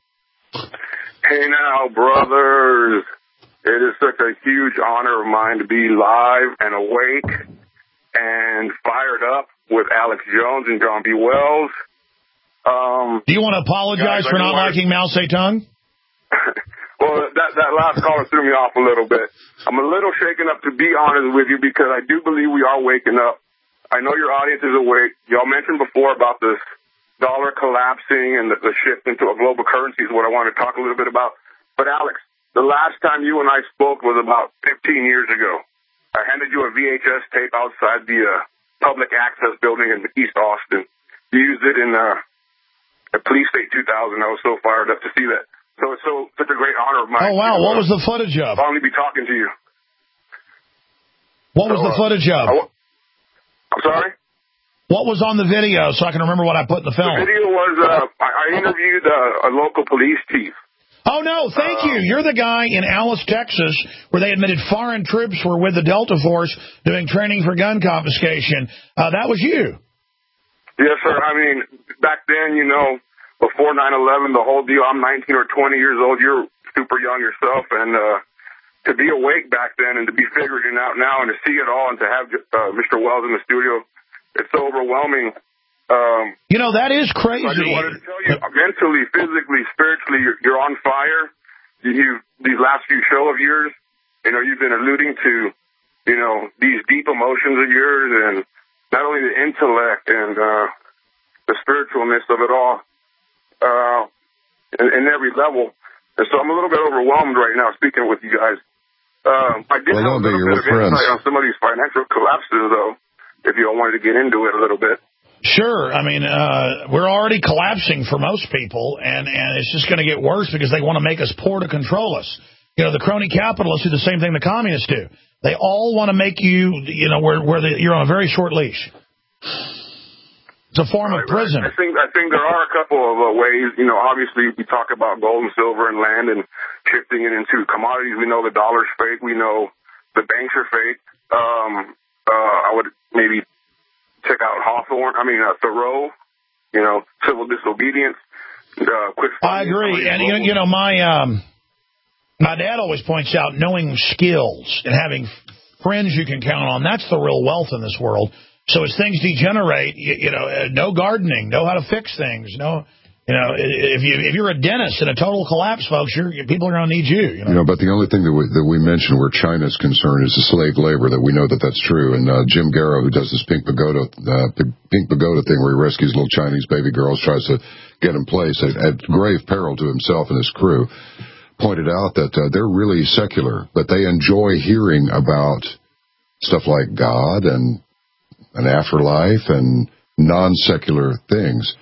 Hey now, brothers. It is such a huge honor of mine to be live and awake and fired up with Alex Jones and John B. Wells. Um, Do you want to apologize guys, for not liking Mao Zedong? Well, that, that last caller threw me off a little bit. I'm a little shaken up, to be honest with you, because I do believe we are waking up. I know your audience is awake. Y'all mentioned before about this dollar collapsing and the, the shift into a global currency is what I want to talk a little bit about. But, Alex, the last time you and I spoke was about fifteen years ago. I handed you a V H S tape outside the uh, public access building in East Austin. You used it in uh, a Police State two thousand. I was so fired up to see that. So it's so such a great honor of mine. Oh, wow. To, what uh, was the footage of? Finally be talking to you. What so, was the footage of? Uh, I'm sorry? What was on the video so I can remember what I put in the film? The video was, uh, I, I interviewed uh, a local police chief. Oh, no, thank uh, you. You're the guy in Alice, Texas, where they admitted foreign troops were with the Delta Force doing training for gun confiscation. Uh, that was you. Yes, sir. I mean, back then, you know, before nine eleven, the whole deal, I'm nineteen or twenty years old. You're super young yourself. And uh, to be awake back then and to be figuring it out now and to see it all and to have uh, Mister Wells in the studio, it's so overwhelming. Um, you know, that is crazy. I just wanted to tell you, mentally, physically, spiritually, you're, you're on fire. You, you, these last few show of yours, you know, you've been alluding to, you know, these deep emotions of yours and not only the intellect and uh, the spiritualness of it all uh, in, in every level. And so I'm a little bit overwhelmed right now speaking with you guys. Um, I did well, have a little bit of friends. insight on some of these financial collapses, though, if you all wanted to get into it a little bit. Sure. I mean, uh, we're already collapsing for most people, and, and it's just going to get worse because they want to make us poor to control us. You know, the crony capitalists do the same thing the communists do. They all want to make you, you know, where, where the, you're on a very short leash. It's a form right, of prison. Right. I think I think there are a couple of uh, ways. You know, obviously we talk about gold and silver and land and shifting it into commodities. We know the dollar's fake. We know the banks are fake. Um, uh, I would maybe check out Hawthorne. I mean, uh, Thoreau. You know, civil disobedience. Uh, quit I agree, and you, you know my um, my dad always points out knowing skills and having friends you can count on. That's the real wealth in this world. So as things degenerate, you, you know, uh, no gardening, know how to fix things. No, you know, if you if you're a dentist in a total collapse, folks, you're, people are going to need you. You know? you know, but the only thing that we that we mentioned where China's concerned is the slave labor. That we know that that's true. And uh, Jim Garrow, who does this Pink Pagoda uh, Pink Pagoda thing, where he rescues little Chinese baby girls, tries to get in place at, at grave peril to himself and his crew, pointed out that uh, they're really secular, but they enjoy hearing about stuff like God and an afterlife and non-secular things.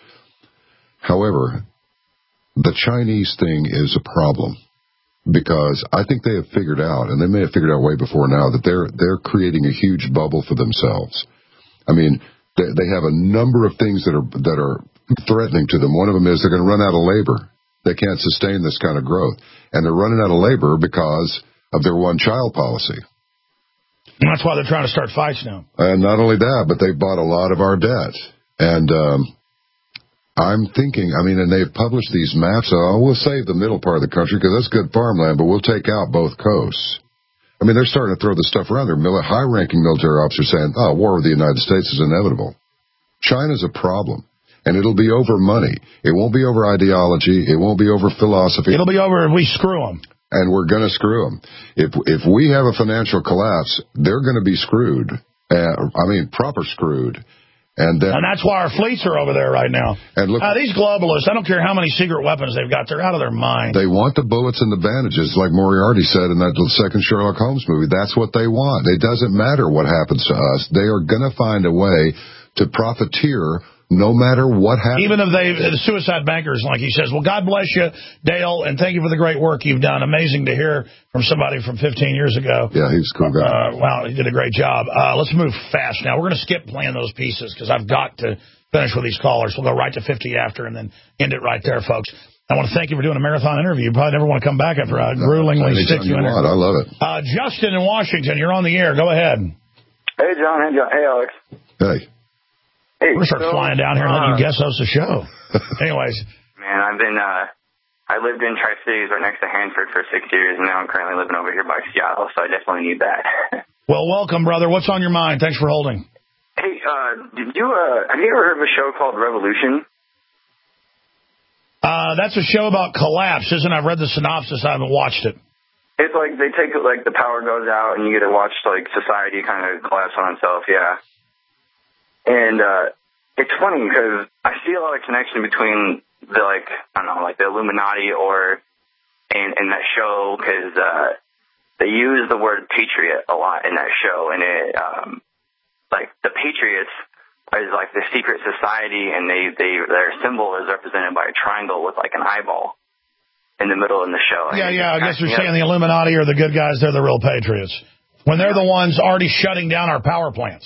However, the Chinese thing is a problem because I think they have figured out, and they may have figured out way before now, that they're they're creating a huge bubble for themselves. I mean, they, they have a number of things that are that are threatening to them. One of them is they're going to run out of labor. They can't sustain this kind of growth, and they're running out of labor because of their one-child policy. And that's why they're trying to start fights now. And not only that, but they've bought a lot of our debt. And um, I'm thinking, I mean, and they've published these maps. Oh, we'll save the middle part of the country because that's good farmland, but we'll take out both coasts. I mean, they're starting to throw this stuff around. Their high-ranking military officers saying, oh, war with the United States is inevitable. China's a problem, and it'll be over money. It won't be over ideology. It won't be over philosophy. It'll be over if we screw them. And we're going to screw them. If if we have a financial collapse, they're going to be screwed. Uh, I mean, proper screwed. And then, and that's why our fleets are over there right now. And look, uh, these globalists, I don't care how many secret weapons they've got, they're out of their mind. They want the bullets and the bandages, like Moriarty said in that second Sherlock Holmes movie. That's what they want. It doesn't matter what happens to us. They are going to find a way to profiteer no matter what happens. Even if they, the suicide bankers, like he says, well, God bless you, Dale, and thank you for the great work you've done. Amazing to hear from somebody from fifteen years ago. Yeah, he's a cool guy. Uh, wow, he did a great job. Uh, let's move fast now. We're going to skip playing those pieces because I've got to finish with these callers. We'll go right to fifty after and then end it right there, folks. I want to thank you for doing a marathon interview. You probably never want to come back after a gruelingly stick you interview. I love it. Uh, Justin in Washington, you're on the air. Go ahead. Hey, John. Hey, John. Hey, Alex. Hey. Hey, We're going to start so, flying down here and uh, let you guest host the show. Anyways. Man, I've been, uh, I lived in Tri-Cities right next to Hanford for six years, and now I'm currently living over here by Seattle, so I definitely need that. Well, welcome, brother. What's on your mind? Thanks for holding. Hey, uh, did you, uh, have you ever heard of a show called Revolution? Uh, that's a show about collapse, isn't it? I've read the synopsis. I haven't watched it. It's like they take, like, the power goes out, and you get to watch, like, society kind of collapse on itself, yeah. And, uh, it's funny because I see a lot of connection between the, like, I don't know, like the Illuminati or in, in that show because uh, they use the word patriot a lot in that show. And it, um, like, the Patriots is like the secret society, and they, they their symbol is represented by a triangle with, like, an eyeball in the middle of the show. Yeah, yeah, I guess you're saying the Illuminati are the good guys, they're the real patriots. When they're the ones already shutting down our power plants.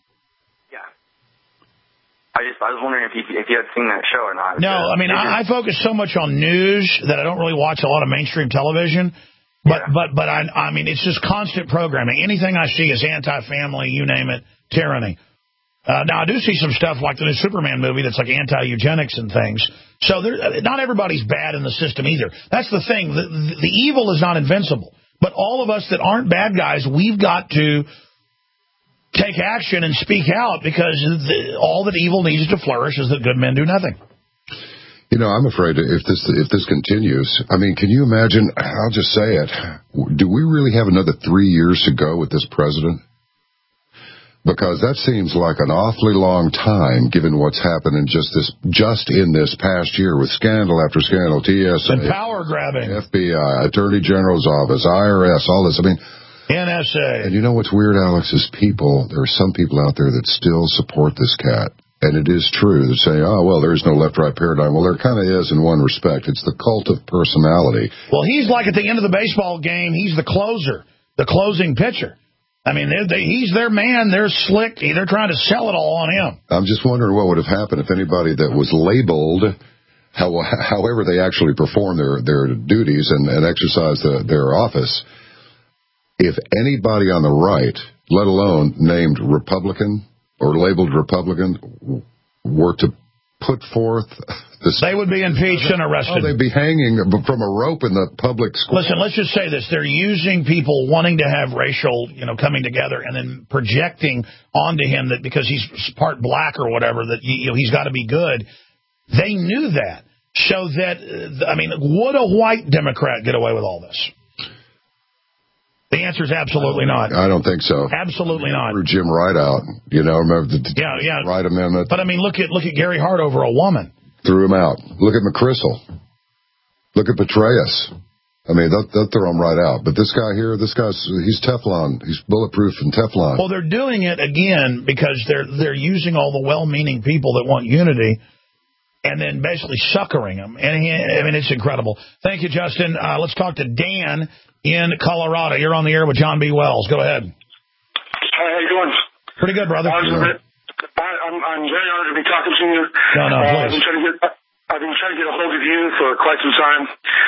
I just I was wondering if you if you had seen that show or not. No, I mean I, I focus so much on news that I don't really watch a lot of mainstream television. But yeah. but but I I mean it's just constant programming. Anything I see is anti-family, you name it, tyranny. Uh, now I do see some stuff like the new Superman movie that's like anti-eugenics and things. So there, not everybody's bad in the system either. That's the thing. The, the, the evil is not invincible. But all of us that aren't bad guys, we've got to take action and speak out because the, all that evil needs to flourish is that good men do nothing. You know, I'm afraid if this if this continues, I mean, can you imagine, I'll just say it, do we really have another three years to go with this president? Because that seems like an awfully long time given what's happened in just this just in this past year with scandal after scandal, T S A. And power grabbing. F B I, Attorney General's Office, I R S, all this. I mean, N S A. And you know what's weird, Alex, is people, there are some people out there that still support this cat. And it is true. They say, oh, well, there is no left-right paradigm. Well, there kind of is in one respect. It's the cult of personality. Well, he's like at the end of the baseball game, he's the closer, the closing pitcher. I mean, they, they, he's their man. They're slick. They're trying to sell it all on him. I'm just wondering what would have happened if anybody that was labeled, how, however they actually perform their, their duties and, and exercise the, their office, if anybody on the right, let alone named Republican or labeled Republican, were to put forth this... They would be impeached and arrested. Oh, they'd be hanging from a rope in the public square. Listen, let's just say this. They're using people wanting to have racial, you know, coming together and then projecting onto him that because he's part black or whatever, that, you know, he's got to be good. They knew that. So that, I mean, would a white Democrat get away with all this? The answer is absolutely not. I don't think so. Absolutely not. Threw Jim Wright out. You know, remember the yeah, yeah. Wright Amendment? But, I mean, look at look at Gary Hart over a woman. Threw him out. Look at McChrystal. Look at Petraeus. I mean, they'll, they'll throw him right out. But this guy here, this guy's, he's Teflon. He's bulletproof and Teflon. Well, they're doing it, again, because they're they're using all the well-meaning people that want unity and then basically suckering them. And, he, I mean, it's incredible. Thank you, Justin. Uh, let's talk to Dan in Colorado. You're on the air with John B. Wells. Go ahead. Hi, how you doing? Pretty good, brother. I, I'm, I'm very honored to be talking to you. No, no, uh, please. I've been trying to get, I've been trying to get a hold of you for quite some time.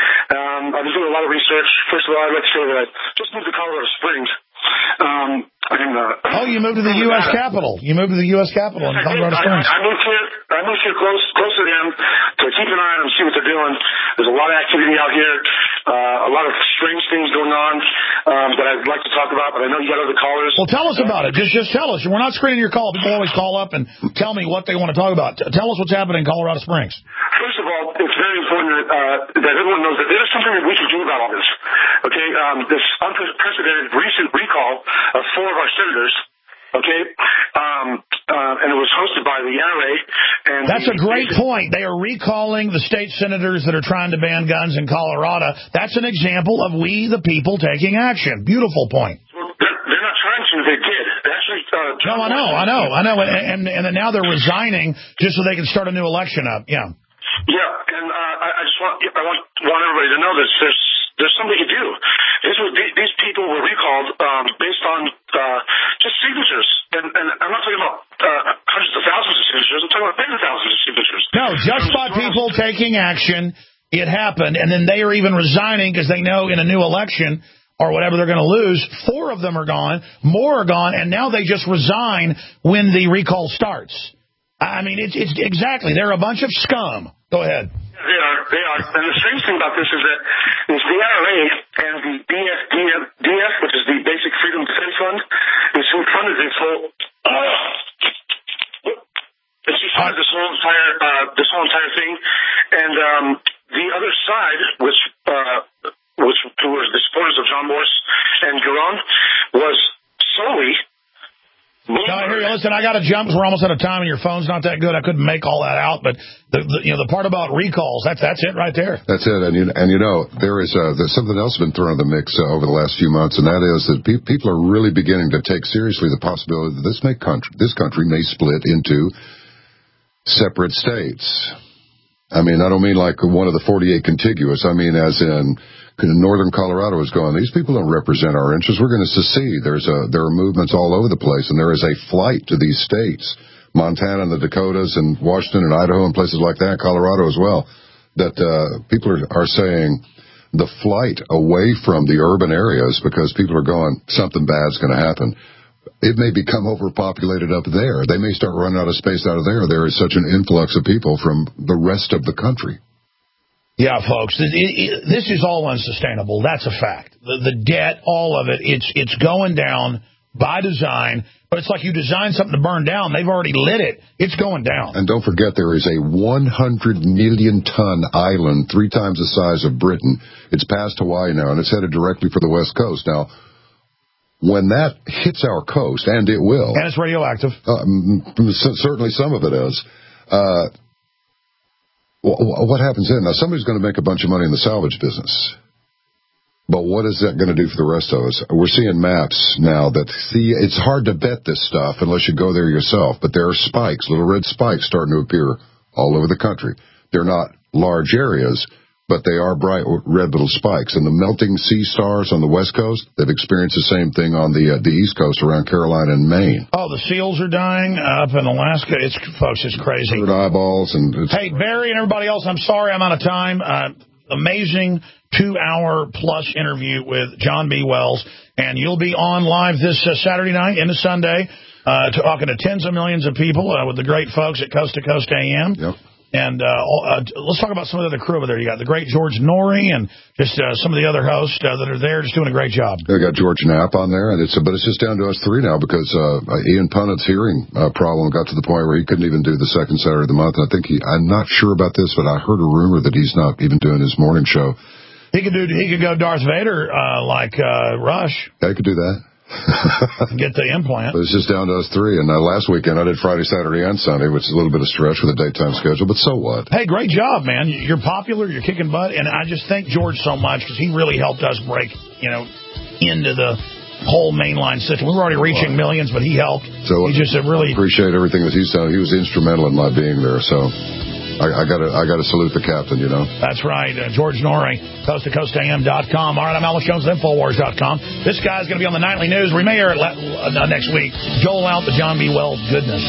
Um, I've been doing a lot of research. First of all, I'd like to say that I just moved to Colorado Springs. Um, in, uh, oh, you moved to the U S Capitol. You moved to the U S Capitol in Colorado Springs. I, I moved here. I moved here close, close to them to keep an eye on them and see what they're doing. There's a lot of activity out here, uh, a lot of strange things going on um, that I'd like to talk about. But I know you got other callers. Well, tell us about it. Just, just tell us. We're not screening your call. People always call up and tell me what they want to talk about. Tell us what's happening in Colorado Springs. First of all, it's very important that, uh, that everyone knows that there's something that we can do about all this. Okay, um, this unprecedented recent recall of four of our senators. Okay, um, uh, and it was hosted by the N R A. And that's a great point. They are recalling the state senators that are trying to ban guns in Colorado. That's an example of we, the people, taking action. Beautiful point. Well, they're, they're not trying to. They did. They actually. Uh, no, I know, I know, I know, and, and and now they're resigning just so they can start a new election up. Yeah. Yeah, and uh, I, I just want I want want everybody to know this. There's there's something to do. This was, these people were recalled um, based on uh, just signatures, and, and I'm not talking about uh, hundreds of thousands of signatures. I'm talking about tens of thousands of signatures. No, just by people taking action, it happened, and then they are even resigning because they know in a new election or whatever they're going to lose. Four of them are gone, more are gone, and now they just resign when the recall starts. I mean, it's, it's exactly. They're a bunch of scum. Go ahead. They are. They are. And the strange thing about this is that it's the N R A and the D F, D F, which is the Basic Freedom Defense Fund, is who funded this whole. Uh, it's who funded this whole entire uh, this whole entire thing, and um, the other side, which uh, which who was the supporters of John Morse and Giron, was solely. No, I hear you. Listen, I got to jump. We're almost out of time, and your phone's not that good. I couldn't make all that out, but the, the you know the part about recalls, that's that's it right there. That's it, and you and you know there is uh, there's something else been thrown in the mix uh, over the last few months, and that is that pe- people are really beginning to take seriously the possibility that this may country this country may split into separate states. I mean, I don't mean like one of the forty-eight contiguous. I mean, as in. Northern Colorado is going, these people don't represent our interests. We're going to secede. There's a, there are movements all over the place, and there is a flight to these states, Montana and the Dakotas and Washington and Idaho and places like that, Colorado as well, that uh, people are, are saying the flight away from the urban areas because people are going, something bad's going to happen. It may become overpopulated up there. They may start running out of space out of there. There is such an influx of people from the rest of the country. Yeah, folks, it, it, this is all unsustainable. That's a fact. The, the debt, all of it, it's it's going down by design. But it's like you design something to burn down. They've already lit it. It's going down. And don't forget, there is a one hundred million ton island, three times the size of Britain. It's past Hawaii now, and it's headed directly for the West Coast. Now, when that hits our coast, and it will. And it's radioactive. Uh, certainly some of it is. Uh What happens then? Now, somebody's going to make a bunch of money in the salvage business. But what is that going to do for the rest of us? We're seeing maps now that, see, it's hard to bet this stuff unless you go there yourself, but there are spikes, little red spikes starting to appear all over the country. They're not large areas, but they are bright red little spikes. And the melting sea stars on the West Coast, they've experienced the same thing on the uh, the East Coast around Carolina and Maine. Oh, the seals are dying up in Alaska. It's, folks, it's crazy. Bird eyeballs and it's hey, Barry and everybody else, I'm sorry I'm out of time. Uh, amazing two-hour-plus interview with John B. Wells, and you'll be on live this uh, Saturday night into Sunday, uh, talking to tens of millions of people uh, with the great folks at Coast to Coast A M. Yep. And uh, uh, let's talk about some of the other crew over there. You got the great George Norrie and just uh, some of the other hosts uh, that are there just doing a great job. They got George Knapp on there, and it's but it's just down to us three now because uh, Ian Punnet's hearing uh, problem got to the point where he couldn't even do the second Saturday of the month. And I think he, I'm not sure about this, but I heard a rumor that he's not even doing his morning show. He could do. He could go Darth Vader uh, like uh, Rush. Yeah, he could do that. Get the implant. But it's just down to us three. And uh, last weekend I did Friday, Saturday, and Sunday, which is a little bit of stretch with a daytime schedule. But so what? Hey, great job, man. You're popular. You're kicking butt. And I just thank George so much because he really helped us break, you know, into the whole mainline system. We were already reaching millions, but he helped. So he just uh, really appreciate everything that he's done. He was instrumental in my being there. So. I, I gotta, I gotta salute the captain, you know. That's right, uh, George Norrie, coast to coast A M dot com. All right, I'm Alex Jones, Infowars dot com. This guy's gonna be on the nightly news. We may air it uh, next week. Joel out the John B. Wells goodness.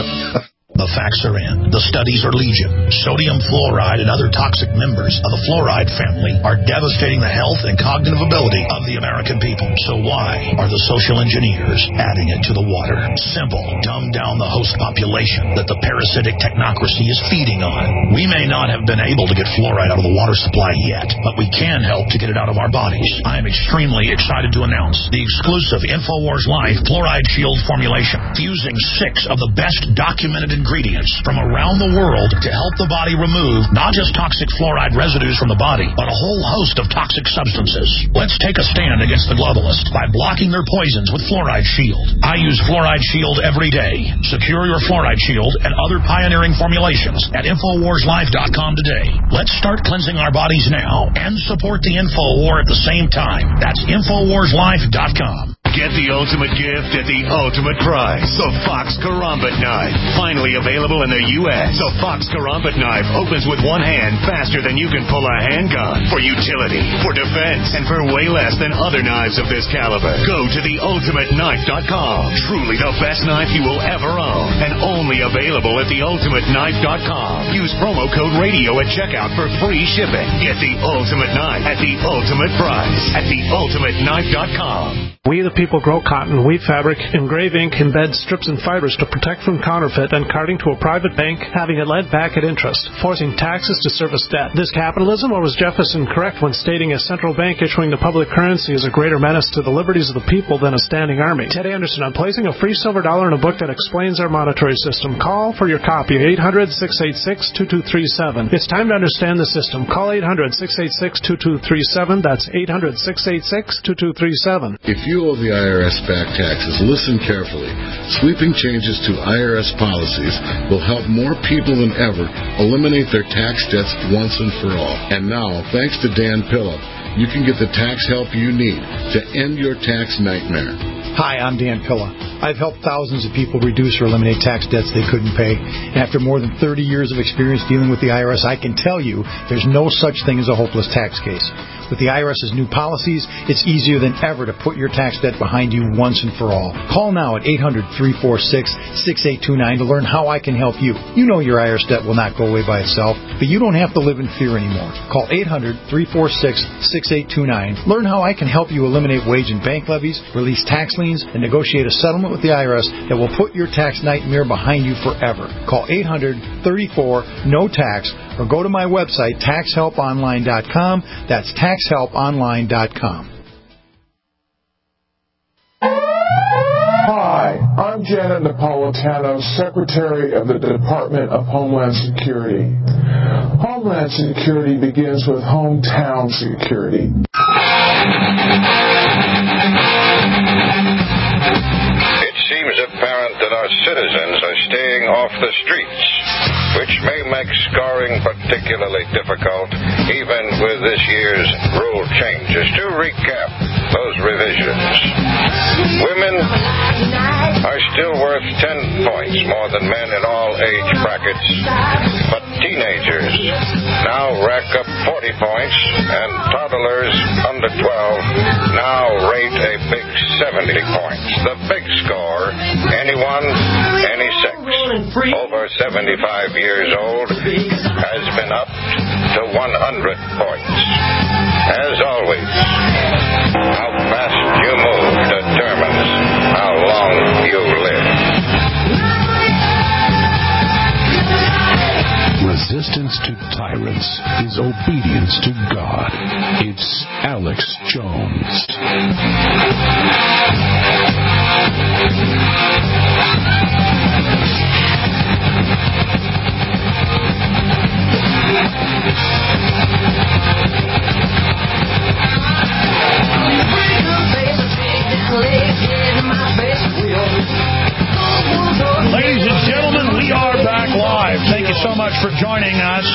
The facts are in. The studies are legion. Sodium fluoride and other toxic members of the fluoride family are devastating the health and cognitive ability of the American people. So why are the social engineers adding it to the water? Simple. Dumb down the host population that the parasitic technocracy is feeding on. We may not have been able to get fluoride out of the water supply yet, but we can help to get it out of our bodies. I am extremely excited to announce the exclusive InfoWars Life Fluoride Shield formulation, fusing six of the best documented ingredients ingredients from around the world to help the body remove not just toxic fluoride residues from the body, but a whole host of toxic substances. Let's take a stand against the globalists by blocking their poisons with Fluoride Shield. I use Fluoride Shield every day. Secure your Fluoride Shield and other pioneering formulations at Infowars Life dot com today. Let's start cleansing our bodies now and support the Info War at the same time. That's Infowars Life dot com. Get the ultimate gift at the ultimate price. The Fox Karambit Knife. Finally available in the U S The Fox Karambit Knife opens with one hand faster than you can pull a handgun. For utility, for defense, and for way less than other knives of this caliber. Go to the ultimate knife dot com. Truly the best knife you will ever own. And only available at the ultimate knife dot com. Use promo code radio at checkout for free shipping. Get the ultimate knife at the ultimate price at the ultimate knife dot com. We the people grow cotton, weave fabric, engrave ink, embed strips and fibers to protect from counterfeit and carting to a private bank, having it led back at interest, forcing taxes to service debt. This capitalism, or was Jefferson correct when stating a central bank issuing the public currency is a greater menace to the liberties of the people than a standing army? Ted Anderson, I'm placing a free silver dollar in a book that explains our monetary system. Call for your copy, eight hundred, six eight six, two two three seven. It's time to understand the system. Call eight hundred, six eight six, two two three seven. That's eight hundred, six eight six, two two three seven. If you owe the I R S back taxes, listen carefully. Sweeping changes to I R S policies will help more people than ever eliminate their tax debts once and for all. And now, thanks to Dan Pilla, you can get the tax help you need to end your tax nightmare. Hi, I'm Dan Pilla. I've helped thousands of people reduce or eliminate tax debts they couldn't pay. And after more than thirty years of experience dealing with the I R S, I can tell you there's no such thing as a hopeless tax case. With the I R S's new policies, it's easier than ever to put your tax debt behind you once and for all. Call now at eight hundred, three four six, six eight two nine to learn how I can help you. You know your I R S debt will not go away by itself, but you don't have to live in fear anymore. Call eight hundred, three four six, six eight two nine. Learn how I can help you eliminate wage and bank levies, release tax liens, and negotiate a settlement with the I R S that will put your tax nightmare behind you forever. Call eight hundred, thirty-four, no tax or go to my website, tax help online dot com. That's tax help online dot com. Hi, I'm Janet Napolitano, Secretary of the Department of Homeland Security. Homeland Security begins with hometown security. It seems apparent that our citizens are staying off the streets, which may make scoring particularly difficult even with this year's rule changes. To recap those revisions, women are still worth ten points more than men in all age brackets, but teenagers now rack up forty points, and toddlers under twelve now rate a big seventy points. The big score, anyone, any sex, over seventy-five years old, has been upped to one hundred points. As always, how fast you move determines how long you live. Resistance to tyrants is obedience to God. It's Alex Jones. Ladies and gentlemen, we are back live. Thank you so much for joining us.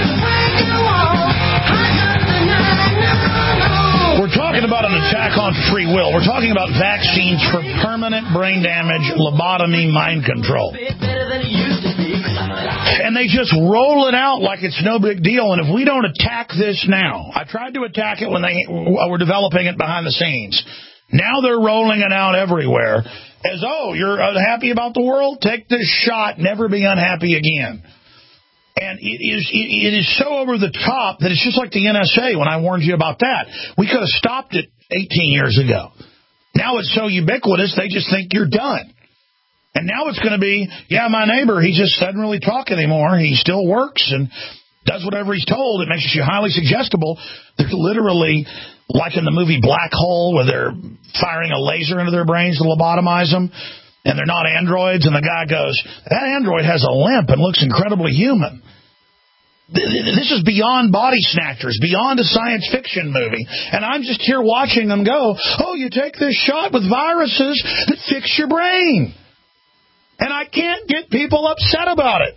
We're talking about an attack on free will. We're talking about vaccines for permanent brain damage, lobotomy, mind control. And they just roll it out like it's no big deal. And if we don't attack this now, I tried to attack it when they were developing it behind the scenes. Now they're rolling it out everywhere as, oh, you're unhappy about the world? Take this shot, never be unhappy again. And it is it is so over the top that it's just like the N S A when I warned you about that. We could have stopped it eighteen years ago. Now it's so ubiquitous, they just think you're done. And now it's going to be, yeah, my neighbor, he just doesn't really talk anymore. He still works and does whatever he's told. It makes you highly suggestible. They're literally, like in the movie Black Hole, where they're firing a laser into their brains to lobotomize them, and they're not androids, and the guy goes, that android has a limp and looks incredibly human. This is beyond Body Snatchers, beyond a science fiction movie. And I'm just here watching them go, oh, you take this shot with viruses that fix your brain. And I can't get people upset about it.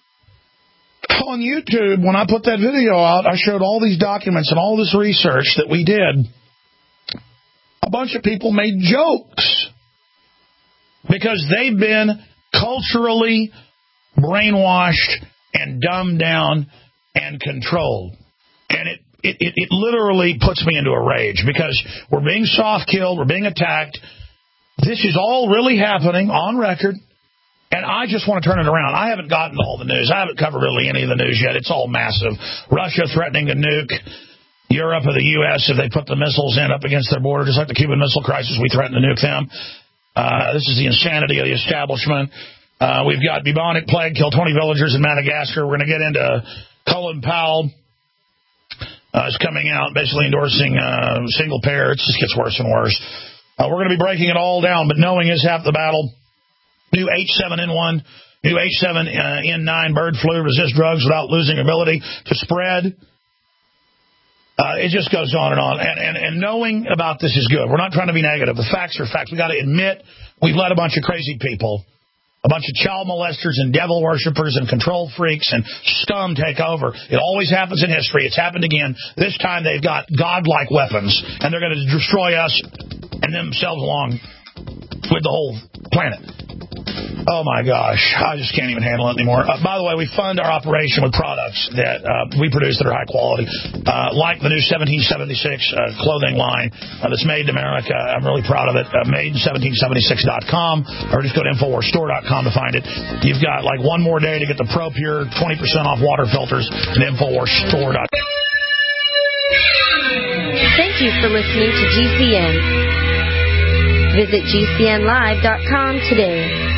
On YouTube, when I put that video out, I showed all these documents and all this research that we did. A bunch of people made jokes because they've been culturally brainwashed and dumbed down and controlled. And it, it, it, it literally puts me into a rage because we're being soft-killed, we're being attacked. This is all really happening on record. And I just want to turn it around. I haven't gotten all the news. I haven't covered really any of the news yet. It's all massive. Russia threatening to nuke Europe or the U S if they put the missiles in up against their border, just like the Cuban Missile Crisis. We threatened to nuke them. Uh, this is the insanity of the establishment. Uh, we've got bubonic plague, killed twenty villagers in Madagascar. We're going to get into Colin Powell uh, is coming out, basically endorsing uh, single payer. It just gets worse and worse. Uh, we're going to be breaking it all down, but knowing is half the battle. New H seven N one, new H seven N nine bird flu resist drugs without losing ability to spread. Uh, it just goes on and on. And, and, and knowing about this is good. We're not trying to be negative. The facts are facts. We've got to admit we've let a bunch of crazy people, a bunch of child molesters and devil worshippers and control freaks and scum take over. It always happens in history. It's happened again. This time they've got godlike weapons, and they're going to destroy us and themselves along with the whole planet. Oh, my gosh. I just can't even handle it anymore. Uh, by the way, we fund our operation with products that uh, we produce that are high quality, uh, like the new seventeen seventy-six uh, clothing line uh, that's made in America. I'm really proud of it. Uh, made in seventeen seventy-six dot com, or just go to infowars store dot com to find it. You've got like one more day to get the Pro Pure twenty percent off water filters at infowars store dot com. Thank you for listening to G C N. Visit G C N live dot com today.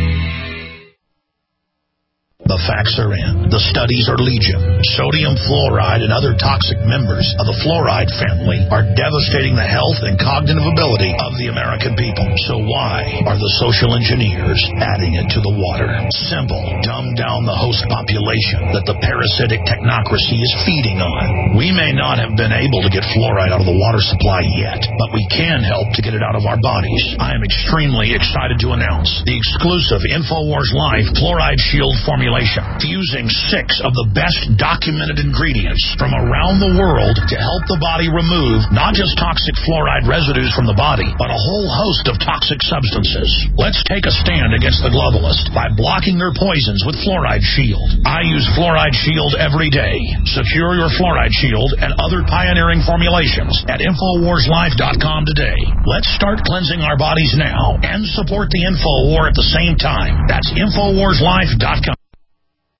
The facts are in. The studies are legion. Sodium fluoride and other toxic members of the fluoride family are devastating the health and cognitive ability of the American people. So why are the social engineers adding it to the water? Simple. Dumb down the host population that the parasitic technocracy is feeding on. We may not have been able to get fluoride out of the water supply yet, but we can help to get it out of our bodies. I am extremely excited to announce the exclusive InfoWars Life Fluoride Shield formulation formulation, fusing six of the best documented ingredients from around the world to help the body remove not just toxic fluoride residues from the body, but a whole host of toxic substances. Let's take a stand against the globalists by blocking their poisons with Fluoride Shield. I use Fluoride Shield every day. Secure your Fluoride Shield and other pioneering formulations at Infowars Life dot com today. Let's start cleansing our bodies now and support the Info War at the same time. That's Infowars Life dot com.